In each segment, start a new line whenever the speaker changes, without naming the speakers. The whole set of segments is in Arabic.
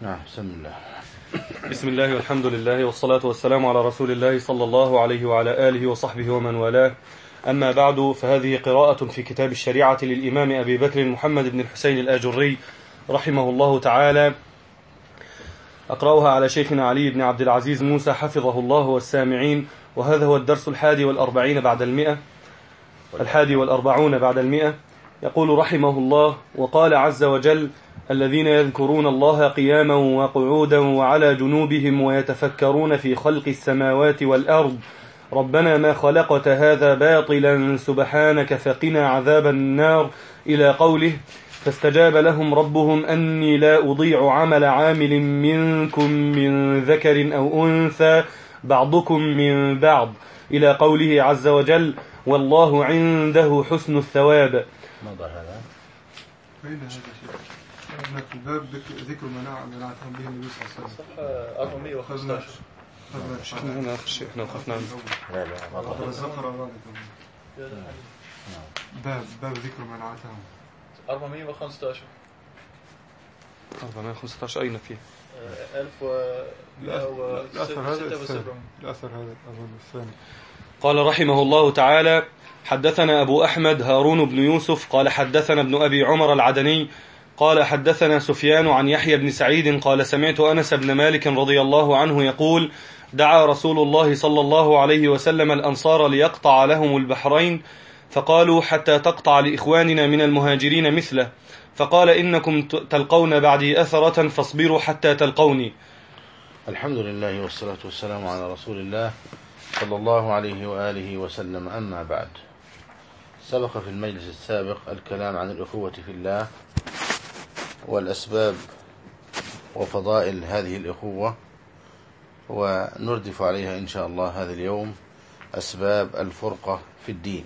بسم الله والحمد لله والصلاة والسلام على رسول الله صلى الله عليه وعلى آله وصحبه ومن والاه. أما بعد، فهذه قراءة في كتاب الشريعة للإمام أبي بكر محمد بن الحسين الآجري رحمه الله تعالى، أقرأها على شيخنا علي بن عبد العزيز موسى حفظه الله والسامعين. وهذا هو الدرس 41 بعد المئة. يقول رحمه الله: وقال عز وجل: الذين يذكرون الله قياما وقعودا وعلى جنوبهم ويتفكرون في خلق السماوات والأرض ربنا ما خلقت هذا باطلا سبحانك فقنا عذاب النار، إلى قوله: فاستجاب لهم ربهم أني لا أضيع عمل عامل منكم من ذكر أو أنثى بعضكم من بعض، إلى قوله عز وجل: والله عنده حسن الثواب.
ماذا هذا؟
أين هذا الشيء؟ في الباب ذكر منعتهم به النبي صلى الله عليه وسلم.
صفحة 415.
احنا وقفنا
باب ذكر منعتهم
415.
415 أين فيه؟
1176.
الأثر هذا الثاني.
قال رحمه الله تعالى: حدثنا أبو أحمد هارون بن يوسف قال حدثنا ابن أبي عمر العدني قال حدثنا سفيان عن يحيى بن سعيد قال سمعت أنس بن مالك رضي الله عنه يقول: دعا رسول الله صلى الله عليه وسلم الأنصار ليقطع لهم البحرين، فقالوا: حتى تقطع لإخواننا من المهاجرين مثله، فقال: إنكم تلقون بعدي أثرة فاصبروا حتى تلقوني.
الحمد لله والصلاة والسلام على رسول الله صلى الله عليه وآله وسلم. أما بعد، سبق في المجلس السابق الكلام عن الأخوة في الله والأسباب وفضائل هذه الأخوة، ونردف عليها إن شاء الله هذا اليوم أسباب الفرقة في الدين.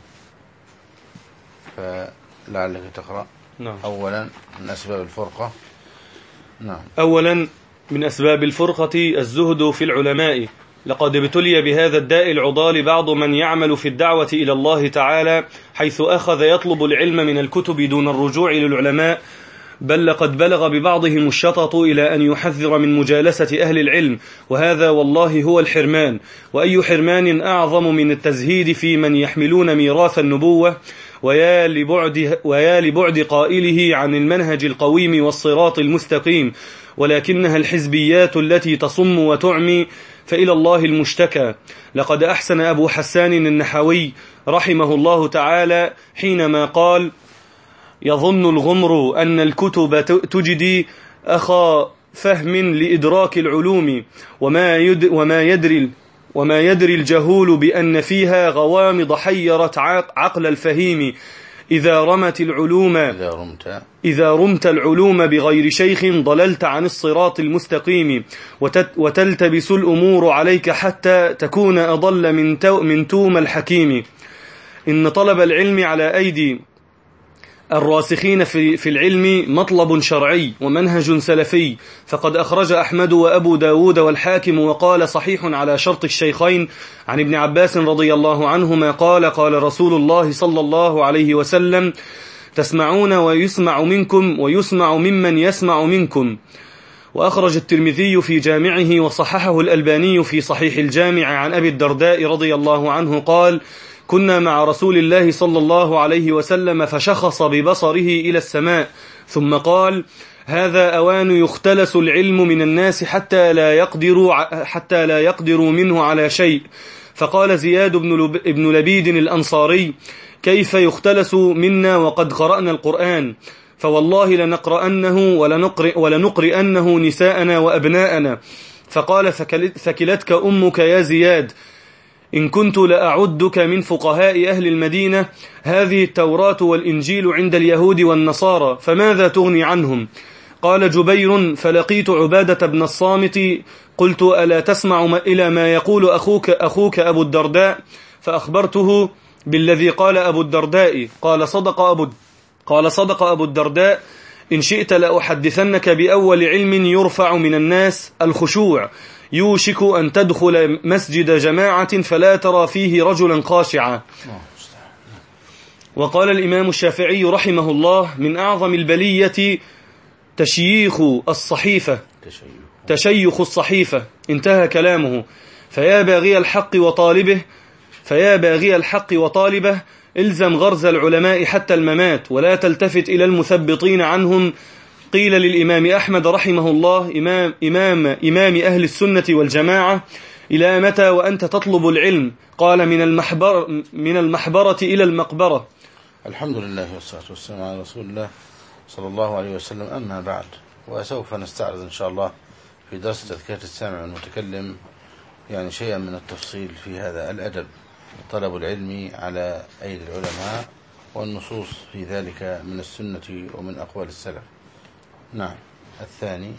فلعلك تقرأ.
نعم.
أولا من أسباب الفرقة. نعم.
أولا من أسباب الفرقة الزهد في العلماء. لقد ابتلي بهذا الداء العضال بعض من يعمل في الدعوة إلى الله تعالى، حيث أخذ يطلب العلم من الكتب دون الرجوع للعلماء، بل لقد بلغ ببعضهم الشطط إلى أن يحذر من مجالسة أهل العلم، وهذا والله هو الحرمان. وأي حرمان أعظم من التزهيد في من يحملون ميراث النبوة، ويا لبعد قائله عن المنهج القويم والصراط المستقيم، ولكنها الحزبيات التي تصم وتعمي، فإلى الله المشتكى. لقد أحسن أبو حسان النحوي رحمه الله تعالى حينما قال: يظن الغمر أن الكتب تجدي أخا فهم لإدراك العلوم، وما يدري الجهول بأن فيها غوامض حيرت عقل الفهيم. إذا رمت العلوم بغير شيخ ضللت عن الصراط المستقيم، وتلتبس الأمور عليك حتى تكون أضل من توم الحكيم. إن طلب العلم على أيدي الراسخين في العلم مطلب شرعي ومنهج سلفي، فقد أخرج أحمد وأبو داود والحاكم وقال صحيح على شرط الشيخين عن ابن عباس رضي الله عنهما قال: قال رسول الله صلى الله عليه وسلم: تسمعون ويسمع منكم ويسمع ممن يسمع منكم. وأخرج الترمذي في جامعه وصححه الألباني في صحيح الجامع عن أبي الدرداء رضي الله عنه قال: كنا مع رسول الله صلى الله عليه وسلم فشخص ببصره إلى السماء، ثم قال: هذا أوان يختلس العلم من الناس حتى لا يقدروا منه على شيء. فقال زياد بن لبيد الأنصاري: كيف يختلس منا وقد قرأنا القرآن؟ فوالله لنقرأنه ولنقرئنه نساءنا وأبناءنا. فقال: فكلتك أمك يا زياد، إن كنت لأعدك من فقهاء أهل المدينة. هذه التوراة والإنجيل عند اليهود والنصارى، فماذا تغني عنهم؟ قال جبير: فلقيت عبادة بن الصامت قلت: ألا تسمع إلى ما يقول أخوك أبو الدرداء؟ فأخبرته بالذي قال أبو الدرداء. قال: صدق أبو الدرداء: إن شئت لأحدثنك بأول علم يرفع من الناس الخشوع، يوشك أن تدخل مسجد جماعة فلا ترى فيه رجلا خاشعا. وقال الإمام الشافعي رحمه الله: من أعظم البلية تشييخ الصحيفة. انتهى كلامه. فيا باغي الحق وطالبه الزم غرز العلماء حتى الممات ولا تلتفت إلى المثبطين عنهم. قيل للإمام أحمد رحمه الله إمام أهل السنة والجماعة: إلى متى وأنت تطلب العلم؟ قال: من المحبرة إلى المقبرة.
الحمد لله والصلاة والسلام على رسول الله صلى الله عليه وسلم. أما بعد، وسوف نستعرض إن شاء الله في درس تذكرة السامع والمتكلم يعني شيئا من التفصيل في هذا الأدب، طلب العلم على أيدي العلماء، والنصوص في ذلك من السنة ومن أقوال السلف. نعم. الثاني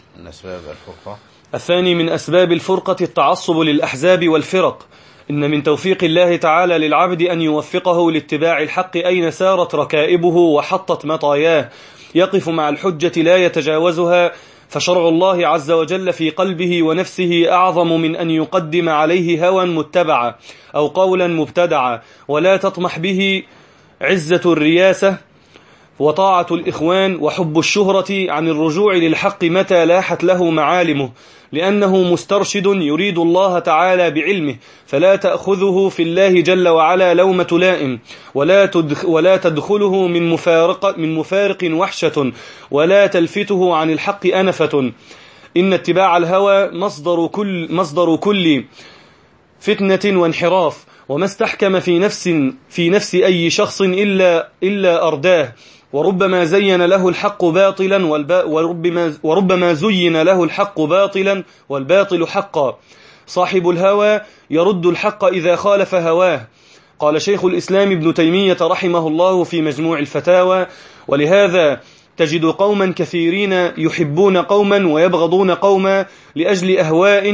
من أسباب الفرقة التعصب للأحزاب والفرق. إن من توفيق الله تعالى للعبد أن يوفقه لاتباع الحق أين سارت ركائبه وحطت مطاياه، يقف مع الحجة لا يتجاوزها، فشرع الله عز وجل في قلبه ونفسه أعظم من أن يقدم عليه هوى متبعا أو قولا مبتدعا، ولا تطمح به عزة الرياسة وطاعة الإخوان وحب الشهرة عن الرجوع للحق متى لاحت له معالمه، لأنه مسترشد يريد الله تعالى بعلمه، فلا تأخذه في الله جل وعلا لومة لائم، ولا تدخله من مفارق وحشة، ولا تلفته عن الحق أنفة. إن اتباع الهوى مصدر كل فتنة وانحراف، وما استحكم في نفس أي شخص إلا أرداه، وربما زين له الحق باطلا وربما زين له الحق باطلا والباطل حقا. صاحب الهوى يرد الحق إذا خالف هواه. قال شيخ الإسلام ابن تيمية رحمه الله في مجموع الفتاوى: ولهذا تجد قوما كثيرين يحبون قوما ويبغضون قوما لأجل أهواء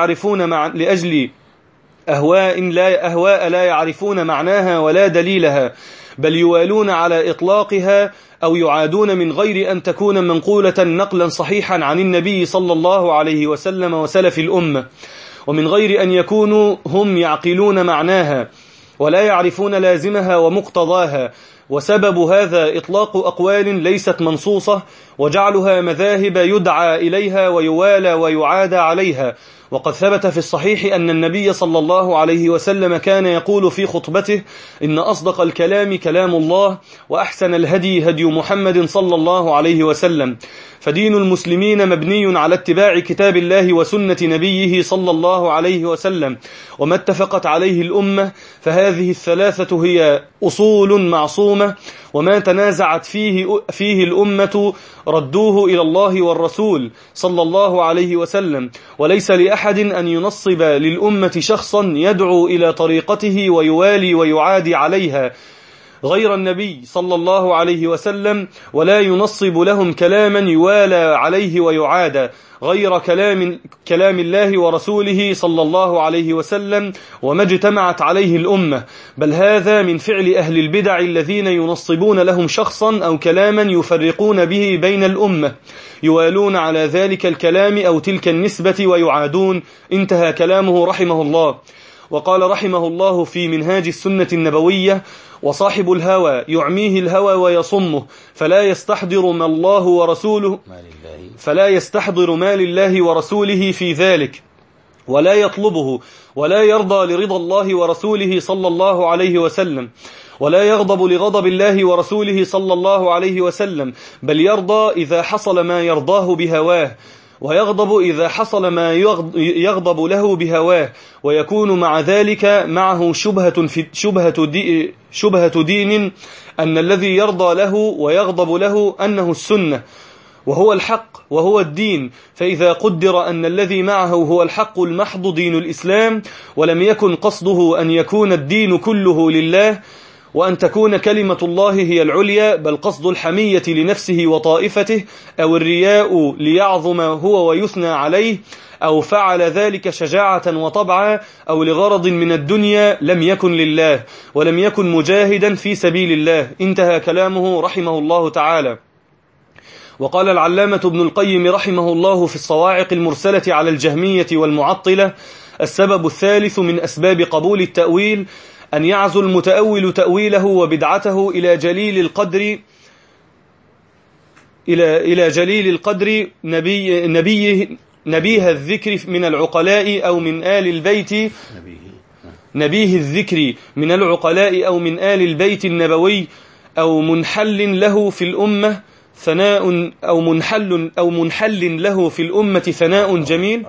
لا يعرفون معناها ولا دليلها، بل يوالون على إطلاقها أو يعادون من غير أن تكون منقولة نقلا صحيحا عن النبي صلى الله عليه وسلم وسلف الأمة، ومن غير أن يكونوا هم يعقلون معناها ولا يعرفون لازمها ومقتضاها. وسبب هذا إطلاق أقوال ليست منصوصة وجعلها مذاهب يدعى إليها ويوالى ويعادى عليها. وقد ثبت في الصحيح أن النبي صلى الله عليه وسلم كان يقول في خطبته: إن أصدق الكلام كلام الله، وأحسن الهدي هدي محمد صلى الله عليه وسلم. فدين المسلمين مبني على اتباع كتاب الله وسنة نبيه صلى الله عليه وسلم، وما اتفقت عليه الأمة، فهذه الثلاثة هي أصول معصومة، وما تنازعت فيه الأمة ردوه إلى الله والرسول صلى الله عليه وسلم. وليس لأحد أن ينصب للأمة شخصا يدعو إلى طريقته ويوالي ويعادي عليها غير النبي صلى الله عليه وسلم، ولا ينصب لهم كلاما يوالى عليه ويعادى غير كلام الله ورسوله صلى الله عليه وسلم وما اجتمعت عليه الأمة، بل هذا من فعل أهل البدع الذين ينصبون لهم شخصا أو كلاما يفرقون به بين الأمة، يوالون على ذلك الكلام أو تلك النسبة ويعادون. انتهى كلامه رحمه الله. وقال رحمه الله في منهاج السنة النبوية: وصاحب الهوى يعميه الهوى ويصمه، فلا يستحضر ما لله ورسوله في ذلك، ولا يطلبه، ولا يرضى لرضا الله ورسوله صلى الله عليه وسلم، ولا يغضب لغضب الله ورسوله صلى الله عليه وسلم، بل يرضى إذا حصل ما يرضاه بهواه، ويغضب إذا حصل ما يغضب له بهواه، ويكون مع ذلك معه شبهة دين أن الذي يرضى له ويغضب له أنه السنة وهو الحق وهو الدين. فإذا قدر أن الذي معه هو الحق المحض دين الإسلام، ولم يكن قصده أن يكون الدين كله لله وأن تكون كلمة الله هي العليا، بل قصد الحمية لنفسه وطائفته، أو الرياء ليعظم هو ويثنى عليه، أو فعل ذلك شجاعة وطبعا، أو لغرض من الدنيا، لم يكن لله ولم يكن مجاهدا في سبيل الله. انتهى كلامه رحمه الله تعالى. وقال العلامة ابن القيم رحمه الله في الصواعق المرسلة على الجهمية والمعطلة: السبب الثالث من أسباب قبول التأويل أن يعزو المتأول تأويله وبدعته إلى جليل القدر إلى جليل القدر نبيه الذكر من العقلاء أو من آل البيت نبيه الذكر من العقلاء أو من آل البيت النبوي أو منحل له في الأمة ثناء أو منحل له في الأمة ثناء جميل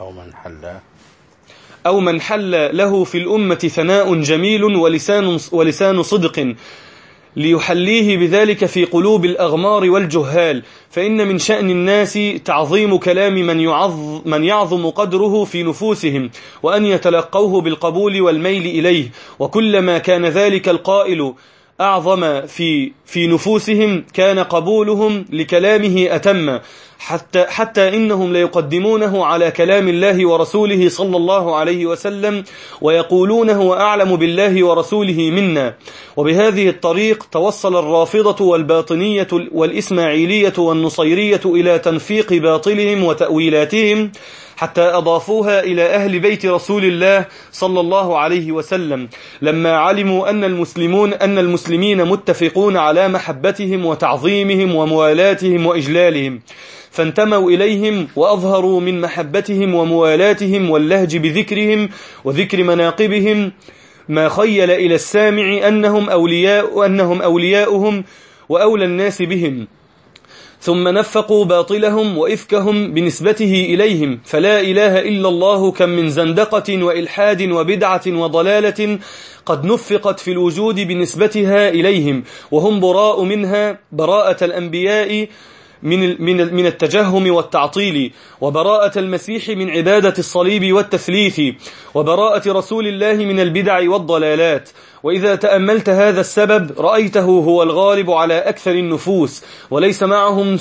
أو منحل له في الأمة ثناء جميل ولسان صدق ليحليه بذلك في قلوب الأغمار والجهال، فإن من شأن الناس تعظيم كلام من يعظم قدره في نفوسهم، وأن يتلقوه بالقبول والميل إليه، وكلما كان ذلك القائل أعظم في نفوسهم كان قبولهم لكلامه أتم، حتى إنهم ليقدمونه على كلام الله ورسوله صلى الله عليه وسلم، ويقولون هو أعلم بالله ورسوله منا. وبهذه الطريق توصل الرافضة والباطنية والإسماعيلية والنصيرية إلى تنفيق باطلهم وتأويلاتهم، حتى أضافوها إلى أهل بيت رسول الله صلى الله عليه وسلم، لما علموا أن المسلمين متفقون على محبتهم وتعظيمهم وموالاتهم وإجلالهم، فانتموا إليهم وأظهروا من محبتهم وموالاتهم واللهج بذكرهم وذكر مناقبهم ما خيل إلى السامع أنهم أولياؤهم وأولى الناس بهم، ثم نفقوا باطلهم وإفكهم بنسبته إليهم، فلا إله إلا الله كم من زندقة وإلحاد وبدعة وضلالة قد نفقت في الوجود بنسبتها إليهم، وهم براء منها براءة الأنبياء من التجهم والتعطيل، وبراءة المسيح من عبادة الصليب والتثليث، وبراءة رسول الله من البدع والضلالات. وإذا تأملت هذا السبب رأيته هو الغالب على أكثر النفوس، وليس معهم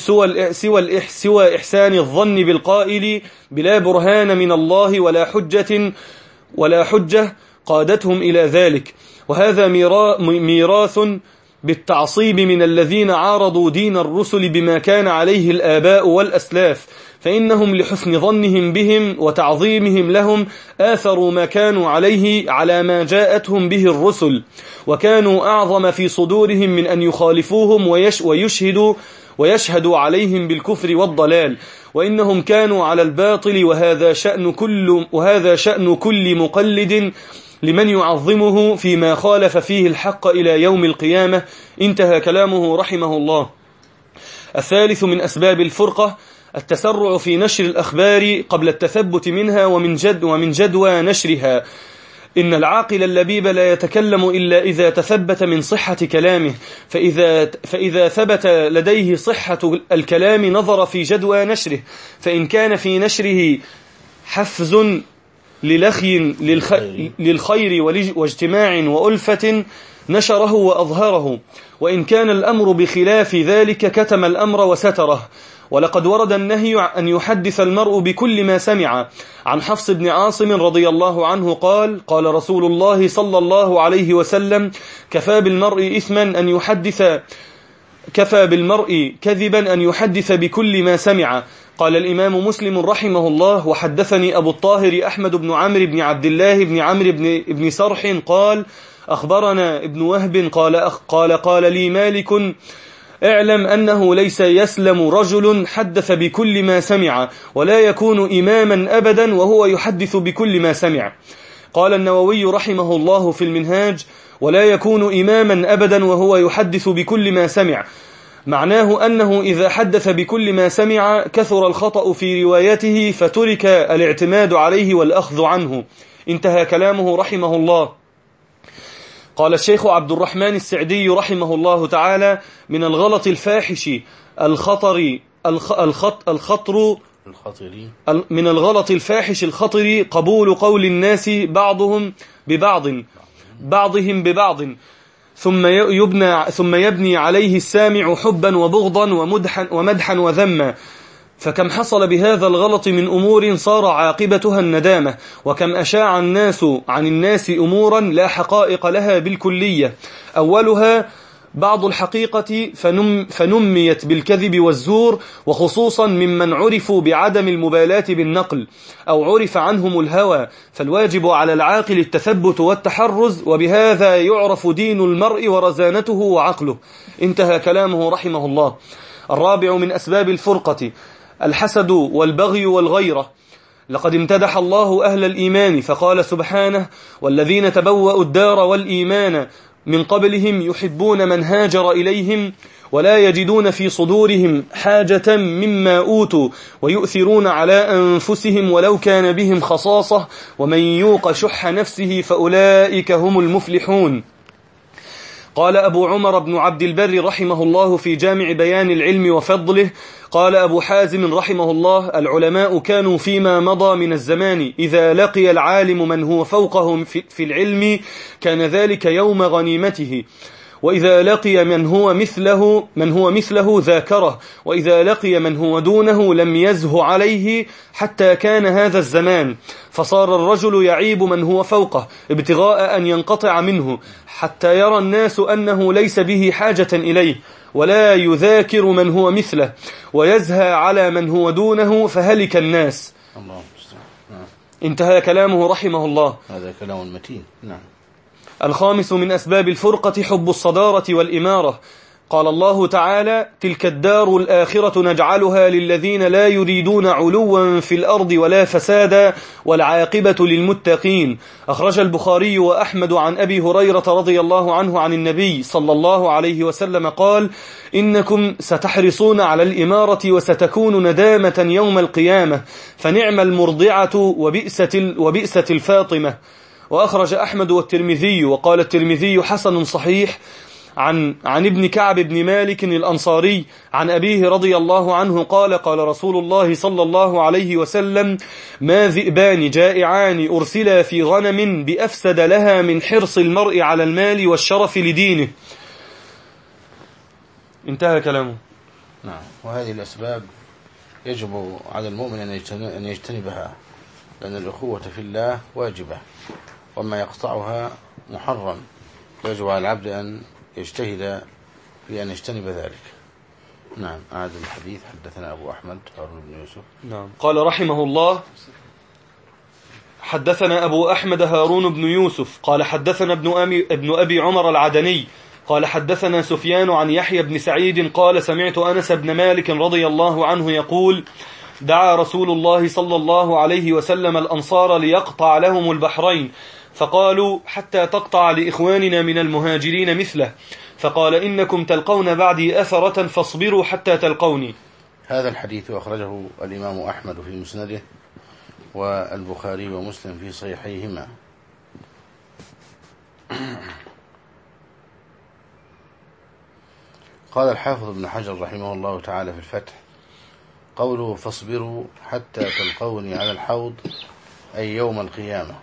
سوى إحسان الظن بالقائل بلا برهان من الله ولا حجة قادتهم إلى ذلك. وهذا ميراث بالتعصيب من الذين عارضوا دين الرسل بما كان عليه الآباء والأسلاف، فإنهم لحسن ظنهم بهم وتعظيمهم لهم آثروا ما كانوا عليه على ما جاءتهم به الرسل، وكانوا أعظم في صدورهم من أن يخالفوهم ويشهدوا عليهم بالكفر والضلال، وإنهم كانوا على الباطل، وهذا شأن كل مقلد لمن يعظمه فيما خالف فيه الحق إلى يوم القيامة. انتهى كلامه رحمه الله. الثالث من أسباب الفرقة التسرع في نشر الأخبار قبل التثبت منها ومن جدوى نشرها. إن العاقل اللبيب لا يتكلم إلا إذا تثبت من صحة كلامه، فإذا ثبت لديه صحة الكلام نظر في جدوى نشره، فإن كان في نشره حفز للخير واجتماع وألفة نشره وأظهره، وإن كان الأمر بخلاف ذلك كتم الأمر وستره. ولقد ورد النهي أن يحدث المرء بكل ما سمع. عن حفص بن عاصم رضي الله عنه قال رسول الله صلى الله عليه وسلم: كفى بالمرء كذبا أن يحدث بكل ما سمع. قال الإمام مسلم رحمه الله: وحدثني أبو الطاهر أحمد بن عمرو بن عبد الله بن عمرو بن سرح قال: أخبرنا ابن وهب قال لي مالك: اعلم أنه ليس يسلم رجل حدث بكل ما سمع، ولا يكون إماما أبدا وهو يحدث بكل ما سمع. قال النووي رحمه الله في المنهاج: ولا يكون إماما أبدا وهو يحدث بكل ما سمع، معناه أنه إذا حدث بكل ما سمع كثر الخطأ في روايته فترك الاعتماد عليه والأخذ عنه. انتهى كلامه رحمه الله. قال الشيخ عبد الرحمن السعدي رحمه الله تعالى: من الغلط الفاحش من الغلط الفاحش الخطر قبول قول الناس بعضهم ببعض ثم يبني عليه السامع حبا وبغضا ومدحا وذما، فكم حصل بهذا الغلط من أمور صار عاقبتها الندامة، وكم أشاع الناس عن الناس أمورا لا حقائق لها بالكلية، أولها بعض الحقيقة فنميت بالكذب والزور، وخصوصا ممن عرفوا بعدم المبالاة بالنقل أو عرف عنهم الهوى، فالواجب على العاقل التثبت والتحرز، وبهذا يعرف دين المرء ورزانته وعقله. انتهى كلامه رحمه الله. الرابع من أسباب الفرقة الحسد والبغي والغيرة. لقد امتدح الله أهل الإيمان فقال سبحانه: والذين تبوأوا الدار والإيمان من قبلهم يحبون من هاجر إليهم ولا يجدون في صدورهم حاجة مما أوتوا ويؤثرون على أنفسهم ولو كان بهم خصاصة ومن يوق شح نفسه فأولئك هم المفلحون. قال أبو عمر بن عبد البر رحمه الله في جامع بيان العلم وفضله: قال أبو حازم رحمه الله: العلماء كانوا فيما مضى من الزمان إذا لقي العالم من هو فوقهم في العلم كان ذلك يوم غنيمته، وإذا لقي من هو مثله ذاكره، وإذا لقي من هو دونه لم يزه عليه حتى كان هذا الزمان، فصار الرجل يعيب من هو فوقه ابتغاء أن ينقطع منه حتى يرى الناس أنه ليس به حاجة إليه، ولا يذاكر من هو مثله ويزهى على من هو دونه فهلك الناس.
الله.
انتهى كلامه رحمه الله.
هذا كلام متين. نعم.
الخامس من أسباب الفرقة حب الصدارة والإمارة. قال الله تعالى: تلك الدار الآخرة نجعلها للذين لا يريدون علوا في الأرض ولا فسادا والعاقبة للمتقين. أخرج البخاري وأحمد عن أبي هريرة رضي الله عنه عن النبي صلى الله عليه وسلم قال: إنكم ستحرصون على الإمارة وستكون ندامة يوم القيامة، فنعم المرضعة وبئست الفاطمة. وأخرج أحمد والترمذي وقال الترمذي حسن صحيح عن ابن كعب بن مالك الأنصاري عن أبيه رضي الله عنه قال: قال رسول الله صلى الله عليه وسلم: ما ذئبان جائعان أرسلا في غنم بأفسد لها من حرص المرء على المال والشرف لدينه. انتهى كلامه.
نعم. وهذه الأسباب يجب على المؤمن أن يجتنبها، لأن الأخوة في الله واجبة، وما يقطعها محرم، ويجب على العبد أن يجتهد في أن يجتنب ذلك. نعم. أعاد الحديث. حدثنا أبو أحمد هارون بن يوسف.
نعم. قال رحمه الله: حدثنا أبو أحمد هارون بن يوسف قال حدثنا ابن أبي عمر العدني قال حدثنا سفيان عن يحيى بن سعيد قال: سمعت أنس بن مالك رضي الله عنه يقول: دعا رسول الله صلى الله عليه وسلم الأنصار ليقطع لهم البحرين، فقالوا: حتى تقطع لإخواننا من المهاجرين مثله، فقال: إنكم تلقون بعدي أثرة فاصبروا حتى تلقوني.
هذا الحديث أخرجه الإمام أحمد في مسنده والبخاري ومسلم في صحيحيهما. قال الحافظ ابن حجر رحمه الله تعالى في الفتح: قوله فاصبروا حتى تلقوني على الحوض أي يوم القيامة.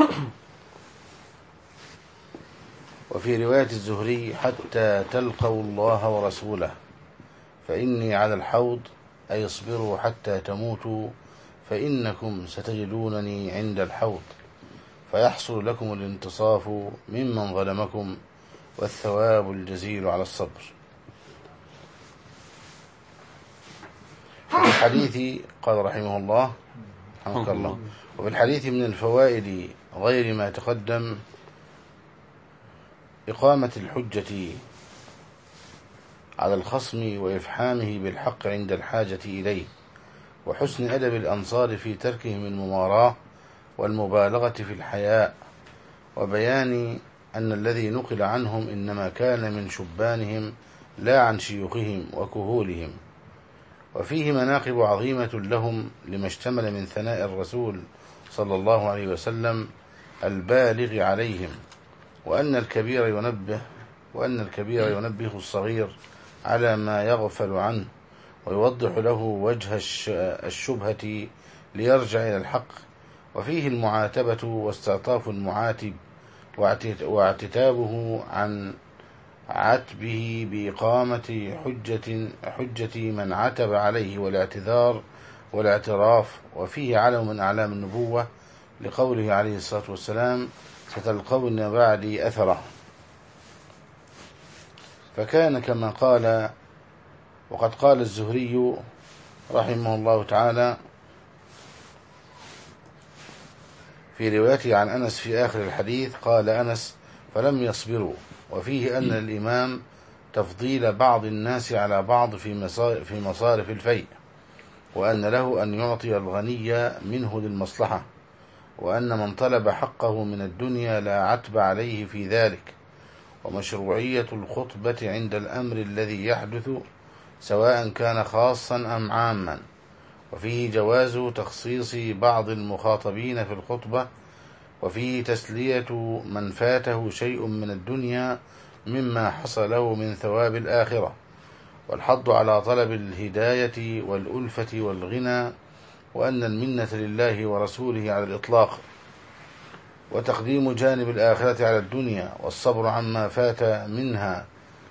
وفي رواية الزهري: حتى تلقوا الله ورسوله، فإني على الحوض أي اصبروا حتى تموتوا، فإنكم ستجدونني عند الحوض، فيحصل لكم الانتصاف ممن ظلمكم والثواب الجزيل على الصبر. وفي الحديث قال رحمه الله: حمد الله. وفي الحديث من الفوائد غير ما تقدم إقامة الحجة على الخصم وإفحامه بالحق عند الحاجة إليه، وحسن أدب الأنصار في تركهم المماراة والمبالغة في الحياء، وبيان أن الذي نقل عنهم إنما كان من شبانهم لا عن شيوخهم وكهولهم. وفيه مناقب عظيمة لهم لما اشتمل من ثناء الرسول صلى الله عليه وسلم البالغ عليهم، وأن الكبير ينبه الصغير على ما يغفل عنه، ويوضح له وجه الشبهة ليرجع إلى الحق. وفيه المعاتبة واستعطاف المعاتب واعتتابه عن عتبه بإقامة حجة من عتب عليه والاعتذار والاعتراف. وفيه علم من أعلام النبوة لقوله عليه الصلاة والسلام: ستلقون بعدي أثره. فكان كما قال. وقد قال الزهري رحمه الله تعالى في روايته عن أنس في آخر الحديث، قال أنس: فلم يصبروا. وفيه أن الإمام تفضيل بعض الناس على بعض في مصارف الفيء، وأن له أن يعطي الغني منه للمصلحة، وأن من طلب حقه من الدنيا لا عتب عليه في ذلك، ومشروعية الخطبة عند الأمر الذي يحدث سواء كان خاصا أم عاما، وفيه جواز تخصيص بعض المخاطبين في الخطبة، وفيه تسلية من فاته شيء من الدنيا مما حصل له من ثواب الآخرة، والحض على طلب الهداية والألفة والغنى، وأن المنة لله ورسوله على الإطلاق، وتقديم جانب الآخرة على الدنيا، والصبر عما فات منها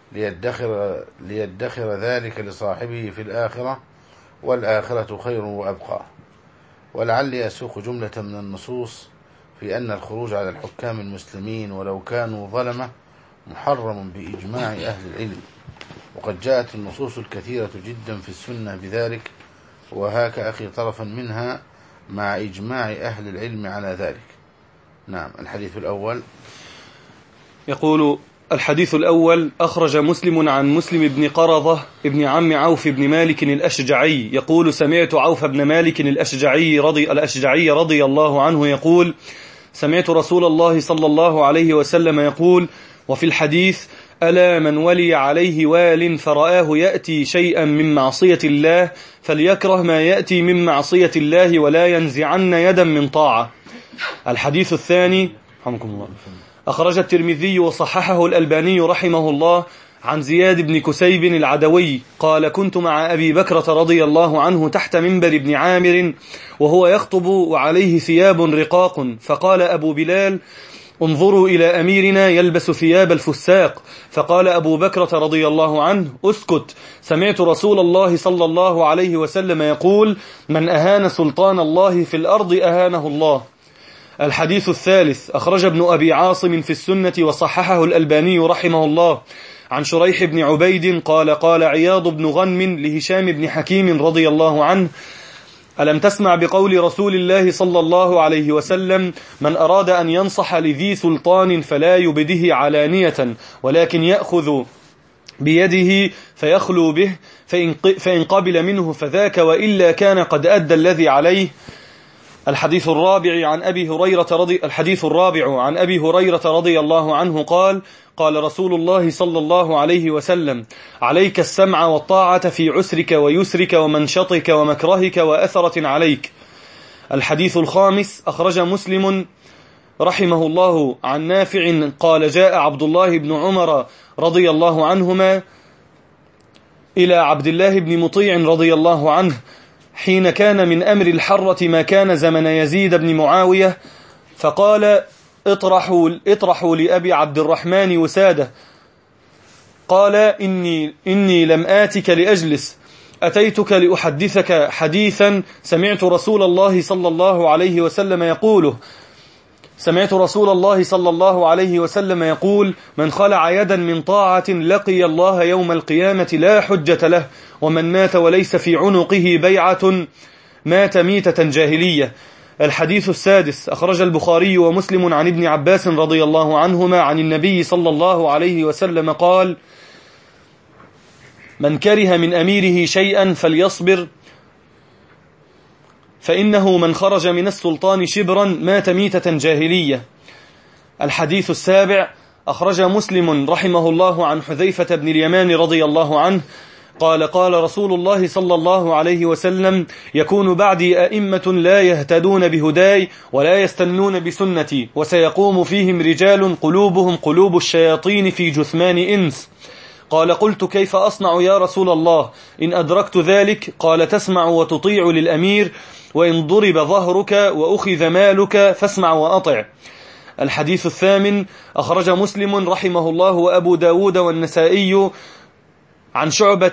ليدخر ذلك لصاحبه في الآخرة، والآخرة خير وأبقى. ولعلي أسوق جملة من النصوص في أن الخروج على الحكام المسلمين ولو كانوا ظلمة محرم بإجماع أهل العلم، وقد جاءت النصوص الكثيرة جدا في السنة بذلك، وهاك أخي طرفا منها مع إجماع أهل العلم على ذلك. نعم. الحديث الأول.
يقول الحديث الأول: أخرج مسلم عن مسلم بن قرظة ابن عم عوف بن مالك الأشجعي يقول: سمعت عوف بن مالك الأشجعي رضي الله عنه يقول: سمعت رسول الله صلى الله عليه وسلم يقول: وفي الحديث: ألا من ولي عليه وال فرآه يأتي شيئا من معصية الله فليكره ما يأتي من معصية الله ولا ينزعن يدا من طاعة. الحديث الثاني: رحمكم الله. أخرج الترمذي وصححه الألباني رحمه الله عن زياد بن كسيب العدوي قال: كنت مع أبي بكرة رضي الله عنه تحت منبر ابن عامر وهو يخطب وعليه ثياب رقاق، فقال أبو بلال: انظروا إلى أميرنا يلبس ثياب الفساق. فقال أبو بكرة رضي الله عنه: اسكت، سمعت رسول الله صلى الله عليه وسلم يقول: من أهان سلطان الله في الأرض أهانه الله. الحديث الثالث: أخرج ابن أبي عاصم في السنة وصححه الألباني رحمه الله عن شريح بن عبيد قال: قال عياض بن غنم لهشام بن حكيم رضي الله عنه: ألم تسمع بقول رسول الله صلى الله عليه وسلم: من أراد أن ينصح لذي سلطان فلا يبده علانية ولكن يأخذ بيده فيخلو به، فإن قبل منه فذاك وإلا كان قد أدى الذي عليه. الحديث الرابع عن أبي هريرة رضي الله عنه قال: قال رسول الله صلى الله عليه وسلم: عليك السمع والطاعة في عسرك ويسرك ومنشطك ومكرهك وأثرة عليك. الحديث الخامس: أخرج مسلم رحمه الله عن نافع قال: جاء عبد الله بن عمر رضي الله عنهما إلى عبد الله بن مطيع رضي الله عنه حين كان من أمر الحرة ما كان زمن يزيد بن معاوية، فقال: اطرحوا لأبي عبد الرحمن وسادة. قال: إني لم آتك لأجلس، أتيتك لأحدثك حديثا سمعت رسول الله صلى الله عليه وسلم يقول: من خلع يدا من طاعة لقي الله يوم القيامة لا حجة له، ومن مات وليس في عنقه بيعة مات ميتة جاهلية. الحديث السادس: أخرج البخاري ومسلم عن ابن عباس رضي الله عنهما عن النبي صلى الله عليه وسلم قال: من كره من أميره شيئا فليصبر، فإنه من خرج من السلطان شبرا مات ميتة جاهلية. الحديث السابع: أخرج مسلم رحمه الله عن حذيفة بن اليمان رضي الله عنه قال: قال رسول الله صلى الله عليه وسلم: يكون بعدي أئمة لا يهتدون بهداي ولا يستنون بسنتي، وسيقوم فيهم رجال قلوبهم قلوب الشياطين في جثمان إنس. قال: قلت: كيف أصنع يا رسول الله إن أدركت ذلك؟ قال: تسمع وتطيع للأمير، وإن ضرب ظهرك وأخذ مالك فاسمع وأطع. الحديث الثامن: أخرج مسلم رحمه الله وأبو داود والنسائي عن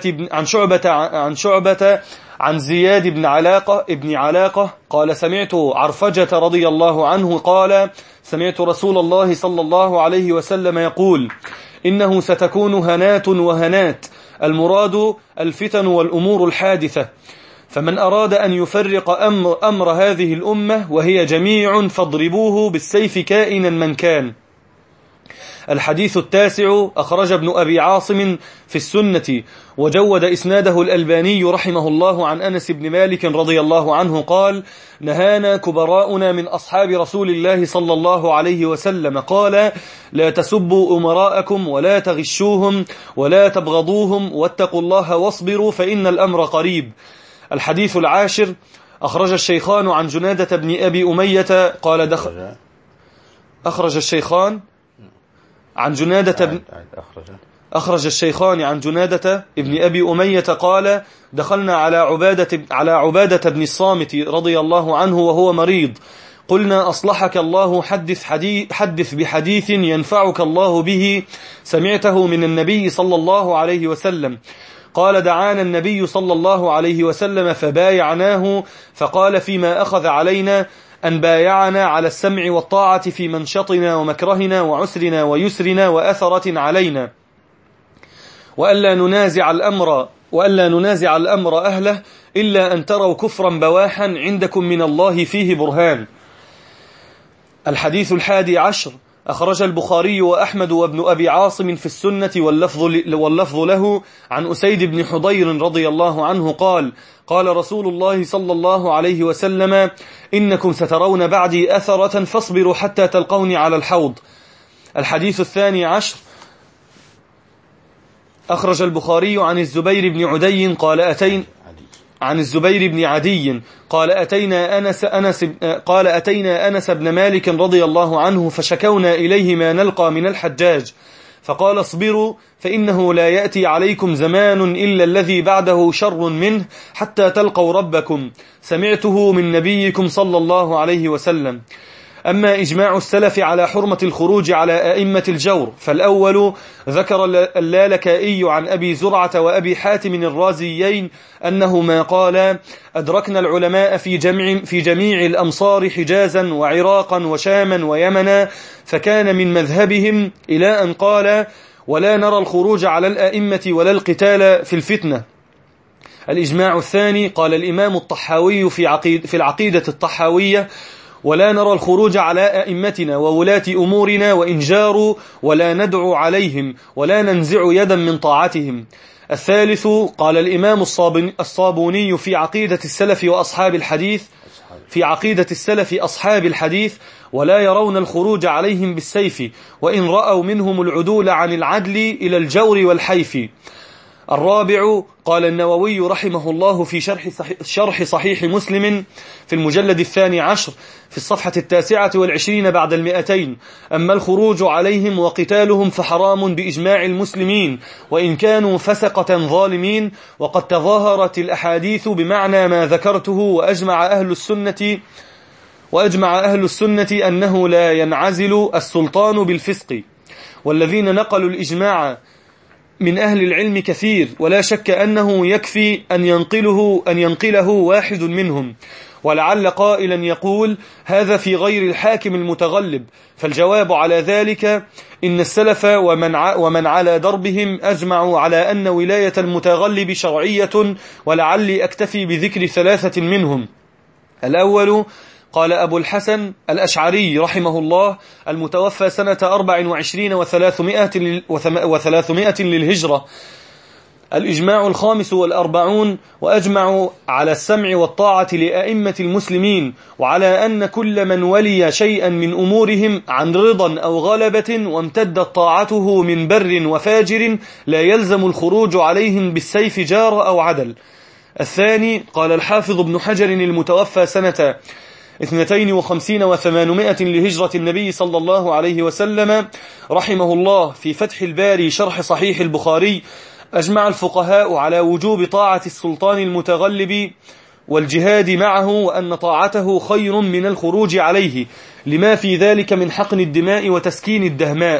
شعبة عن زياد بن علاقة قال: سمعت عرفجة رضي الله عنه قال: سمعت رسول الله صلى الله عليه وسلم يقول: إنه ستكون هنات وهنات، المراد الفتن والأمور الحادثة، فمن أراد أن يفرق أمر هذه الأمة وهي جميع فاضربوه بالسيف كائنا من كان. الحديث التاسع أخرج ابن أبي عاصم في السنة وجود إسناده الألباني رحمه الله عن أنس بن مالك رضي الله عنه قال: نهانا كبراؤنا من أصحاب رسول الله صلى الله عليه وسلم قال: لا تسبوا أمراءكم ولا تغشوهم ولا تبغضوهم واتقوا الله واصبروا فإن الأمر قريب. الحديث العاشر أخرج الشيخان عن جنادة بن أبي أمية قال أخرج الشيخان عن جنادة أخرج الشيخان عن جنادة ابن أبي أمية قال: دخلنا على عبادة بن الصامت رضي الله عنه وهو مريض، قلنا: أصلحك الله، حدث بحديث ينفعك الله به سمعته من النبي صلى الله عليه وسلم. قال: دعانا النبي صلى الله عليه وسلم فبايعناه، فقال فيما أخذ علينا أن بايعنا على السمع والطاعة في منشطنا ومكرهنا وعسرنا ويسرنا وأثرة علينا، وألا ننازع الأمر أهله إلا أن تروا كفرا بواحا عندكم من الله فيه برهان. الحديث الحادي عشر أخرج البخاري وأحمد وابن أبي عاصم في السنة واللفظ له عن أسيد بن حضير رضي الله عنه قال: قال رسول الله صلى الله عليه وسلم: إنكم سترون بعدي أثرة فاصبروا حتى تلقوني على الحوض. الحديث الثاني عشر أخرج البخاري عن الزبير بن عدي قال أتينا أنس بن مالك رضي الله عنه فشكونا إليه ما نلقى من الحجاج، فقال: اصبروا فإنه لا يأتي عليكم زمان إلا الذي بعده شر منه حتى تلقوا ربكم، سمعته من نبيكم صلى الله عليه وسلم. أما إجماع السلف على حرمة الخروج على أئمة الجور فالأول ذكر اللالكائي عن أبي زرعة وأبي حاتم الرازيين أنهما قال: أدركنا العلماء في جميع الأمصار حجازا وعراقا وشاما ويمنا، فكان من مذهبهم إلى أن قال: ولا نرى الخروج على الأئمة ولا القتال في الفتنة. الإجماع الثاني قال الإمام الطحاوي في العقيدة الطحاوية: ولا نرى الخروج على أئمتنا وولاة أمورنا وإن جاروا ولا ندعو عليهم ولا ننزع يدا من طاعتهم. الثالث قال الإمام الصابوني في عقيدة السلف أصحاب الحديث: ولا يرون الخروج عليهم بالسيف وإن رأوا منهم العدول عن العدل إلى الجور والحيف. الرابع قال النووي رحمه الله في شرح صحيح مسلم في المجلد 12 في الصفحة 29 بعد 200: أما الخروج عليهم وقتالهم فحرام بإجماع المسلمين وإن كانوا فسقة ظالمين، وقد تظاهرت الأحاديث بمعنى ما ذكرته، وأجمع أهل السنة أنه لا ينعزل السلطان بالفسق. والذين نقلوا الإجماع من أهل العلم كثير، ولا شك أنه يكفي أن ينقله واحد منهم، ولعل قائلا يقول: هذا في غير الحاكم المتغلب. فالجواب على ذلك إن السلف ومن على دربهم أجمعوا على أن ولاية المتغلب شرعية، ولعلي أكتفي بذكر ثلاثة منهم. الأول قال أبو الحسن الأشعري رحمه الله المتوفى سنة 24 و300 للهجرة: الإجماع 45، وأجمعوا على السمع والطاعة لأئمة المسلمين، وعلى أن كل من ولي شيئا من أمورهم عن رضا أو غلبة وامتدت طاعته من بر وفاجر لا يلزم الخروج عليهم بالسيف جار أو عدل. الثاني قال الحافظ ابن حجر المتوفى سنة 52 و800 لهجرة النبي صلى الله عليه وسلم رحمه الله في فتح الباري شرح صحيح البخاري: أجمع الفقهاء على وجوب طاعة السلطان المتغلب والجهاد معه، وأن طاعته خير من الخروج عليه لما في ذلك من حقن الدماء وتسكين الدهماء.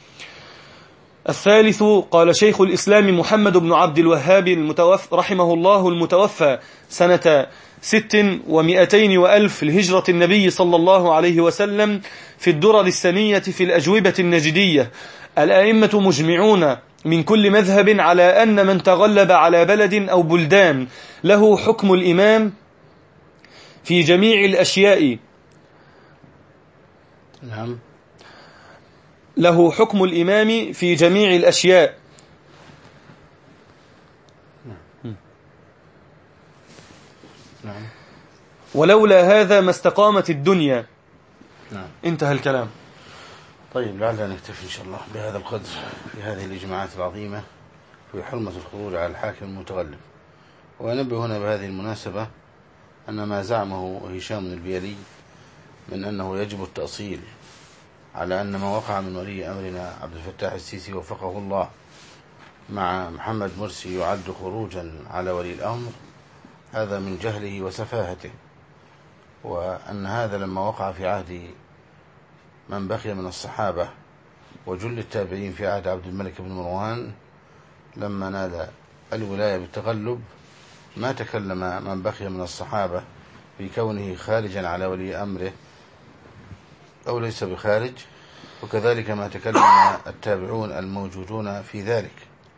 الثالث قال شيخ الإسلام محمد بن عبد الوهاب رحمه الله المتوفى سنة 600 وألف لهجرة النبي صلى الله عليه وسلم في الدرر السنية في الأجوبة النجدية: الأئمة مجمعون من كل مذهب على أن من تغلب على بلد أو بلدان له حكم الإمام في جميع الأشياء.
نعم.
له حكم الإمام في جميع الأشياء.
نعم.
ولولا هذا ما استقامت الدنيا.
نعم.
انتهى الكلام.
طيب، لعلنا نكتفي إن شاء الله بهذا القدر في هذه الإجماعات العظيمة في حرمة الخروج على الحاكم المتغلب. وأنبه هنا بهذه المناسبة أن ما زعمه هشام البيلي من أنه يجب التأصيل على أن ما وقع من ولي أمرنا عبد الفتاح السيسي وفقه الله مع محمد مرسي يعد خروجا على ولي الأمر، هذا من جهله وسفاهته، وأن هذا لما وقع في عهد من بقي من الصحابة وجل التابعين في عهد عبد الملك بن مروان لما نال الولاية بالتغلب، ما تكلم من بقي من الصحابة في كونه خارجا على ولي أمره أو ليس بخارج، وكذلك ما تكلم التابعون الموجودون في ذلك،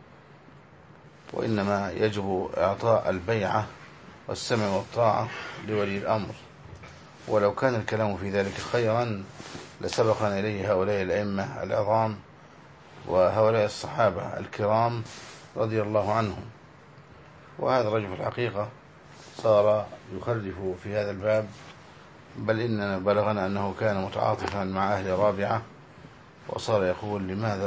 وإنما يجب إعطاء البيعة والسمع والطاعة لولي الأمر. ولو كان الكلام في ذلك خيرا لسبقنا إليه هؤلاء الأئمة العظام وهؤلاء الصحابة الكرام رضي الله عنهم. وهذا الرجل في الحقيقة صار يخرف في هذا الباب، بل إننا بلغنا أنه كان متعاطفا مع أهل رابعة، وصار يقول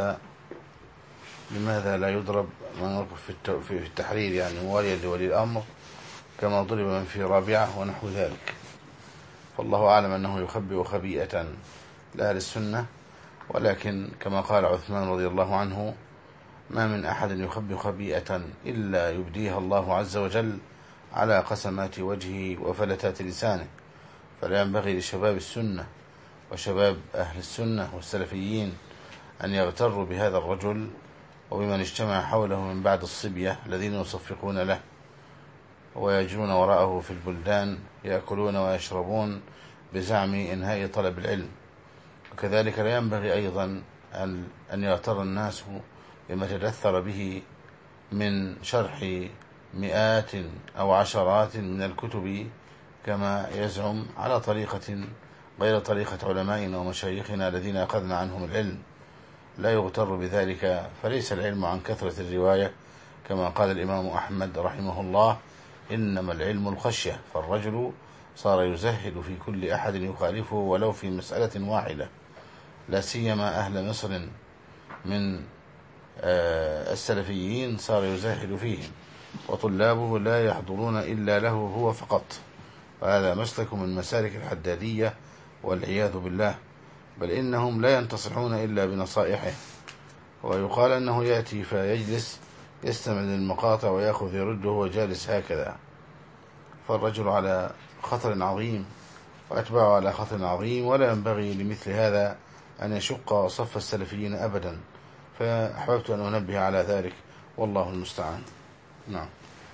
لماذا لا يضرب من وقف في التحرير يعني مواليا لولي الأمر كما ضرب من في رابعة ونحو ذلك. فالله أعلم أنه يخبئ خبيئة لأهل السنة، ولكن كما قال عثمان رضي الله عنه: ما من أحد يخبئ خبيئة إلا يبديها الله عز وجل على قسمات وجهه وفلتات لسانه. فلا ينبغي لشباب السنة وشباب أهل السنة والسلفيين أن يغتروا بهذا الرجل وبمن اجتمع حوله من بعد الصبية الذين يصفقون له ويجرون وراءه في البلدان يأكلون ويشربون بزعم إنهاء طلب العلم. وكذلك لا ينبغي أيضا أن يغتر الناس بما تدثر به من شرح مئات أو عشرات من الكتب كما يزعم على طريقة غير طريقة علمائنا ومشايخنا الذين أخذنا عنهم العلم. لا يغتر بذلك، فليس العلم عن كثرة الرواية، كما قال الإمام أحمد رحمه الله: إنما العلم الخشية. فالرجل صار يزهد في كل أحد يخالفه ولو في مسألة واحدة، لا سيما أهل مصر من السلفيين صار يزهد فيهم، وطلابه لا يحضرون إلا له هو فقط. وهذا مسلك من مسالك الحدادية والعياذ بالله، بل إنهم لا ينتصحون إلا بنصائحه. ويقال أنه يأتي فيجلس يستمع للمقاطع ويأخذ يرده وهو جالس هكذا. فالرجل على خطر عظيم وأتباعه على خطر عظيم، ولا ينبغي لمثل هذا أن يشق صف السلفيين أبدا. فأحببت أن أنبه على ذلك، والله المستعان. نعم.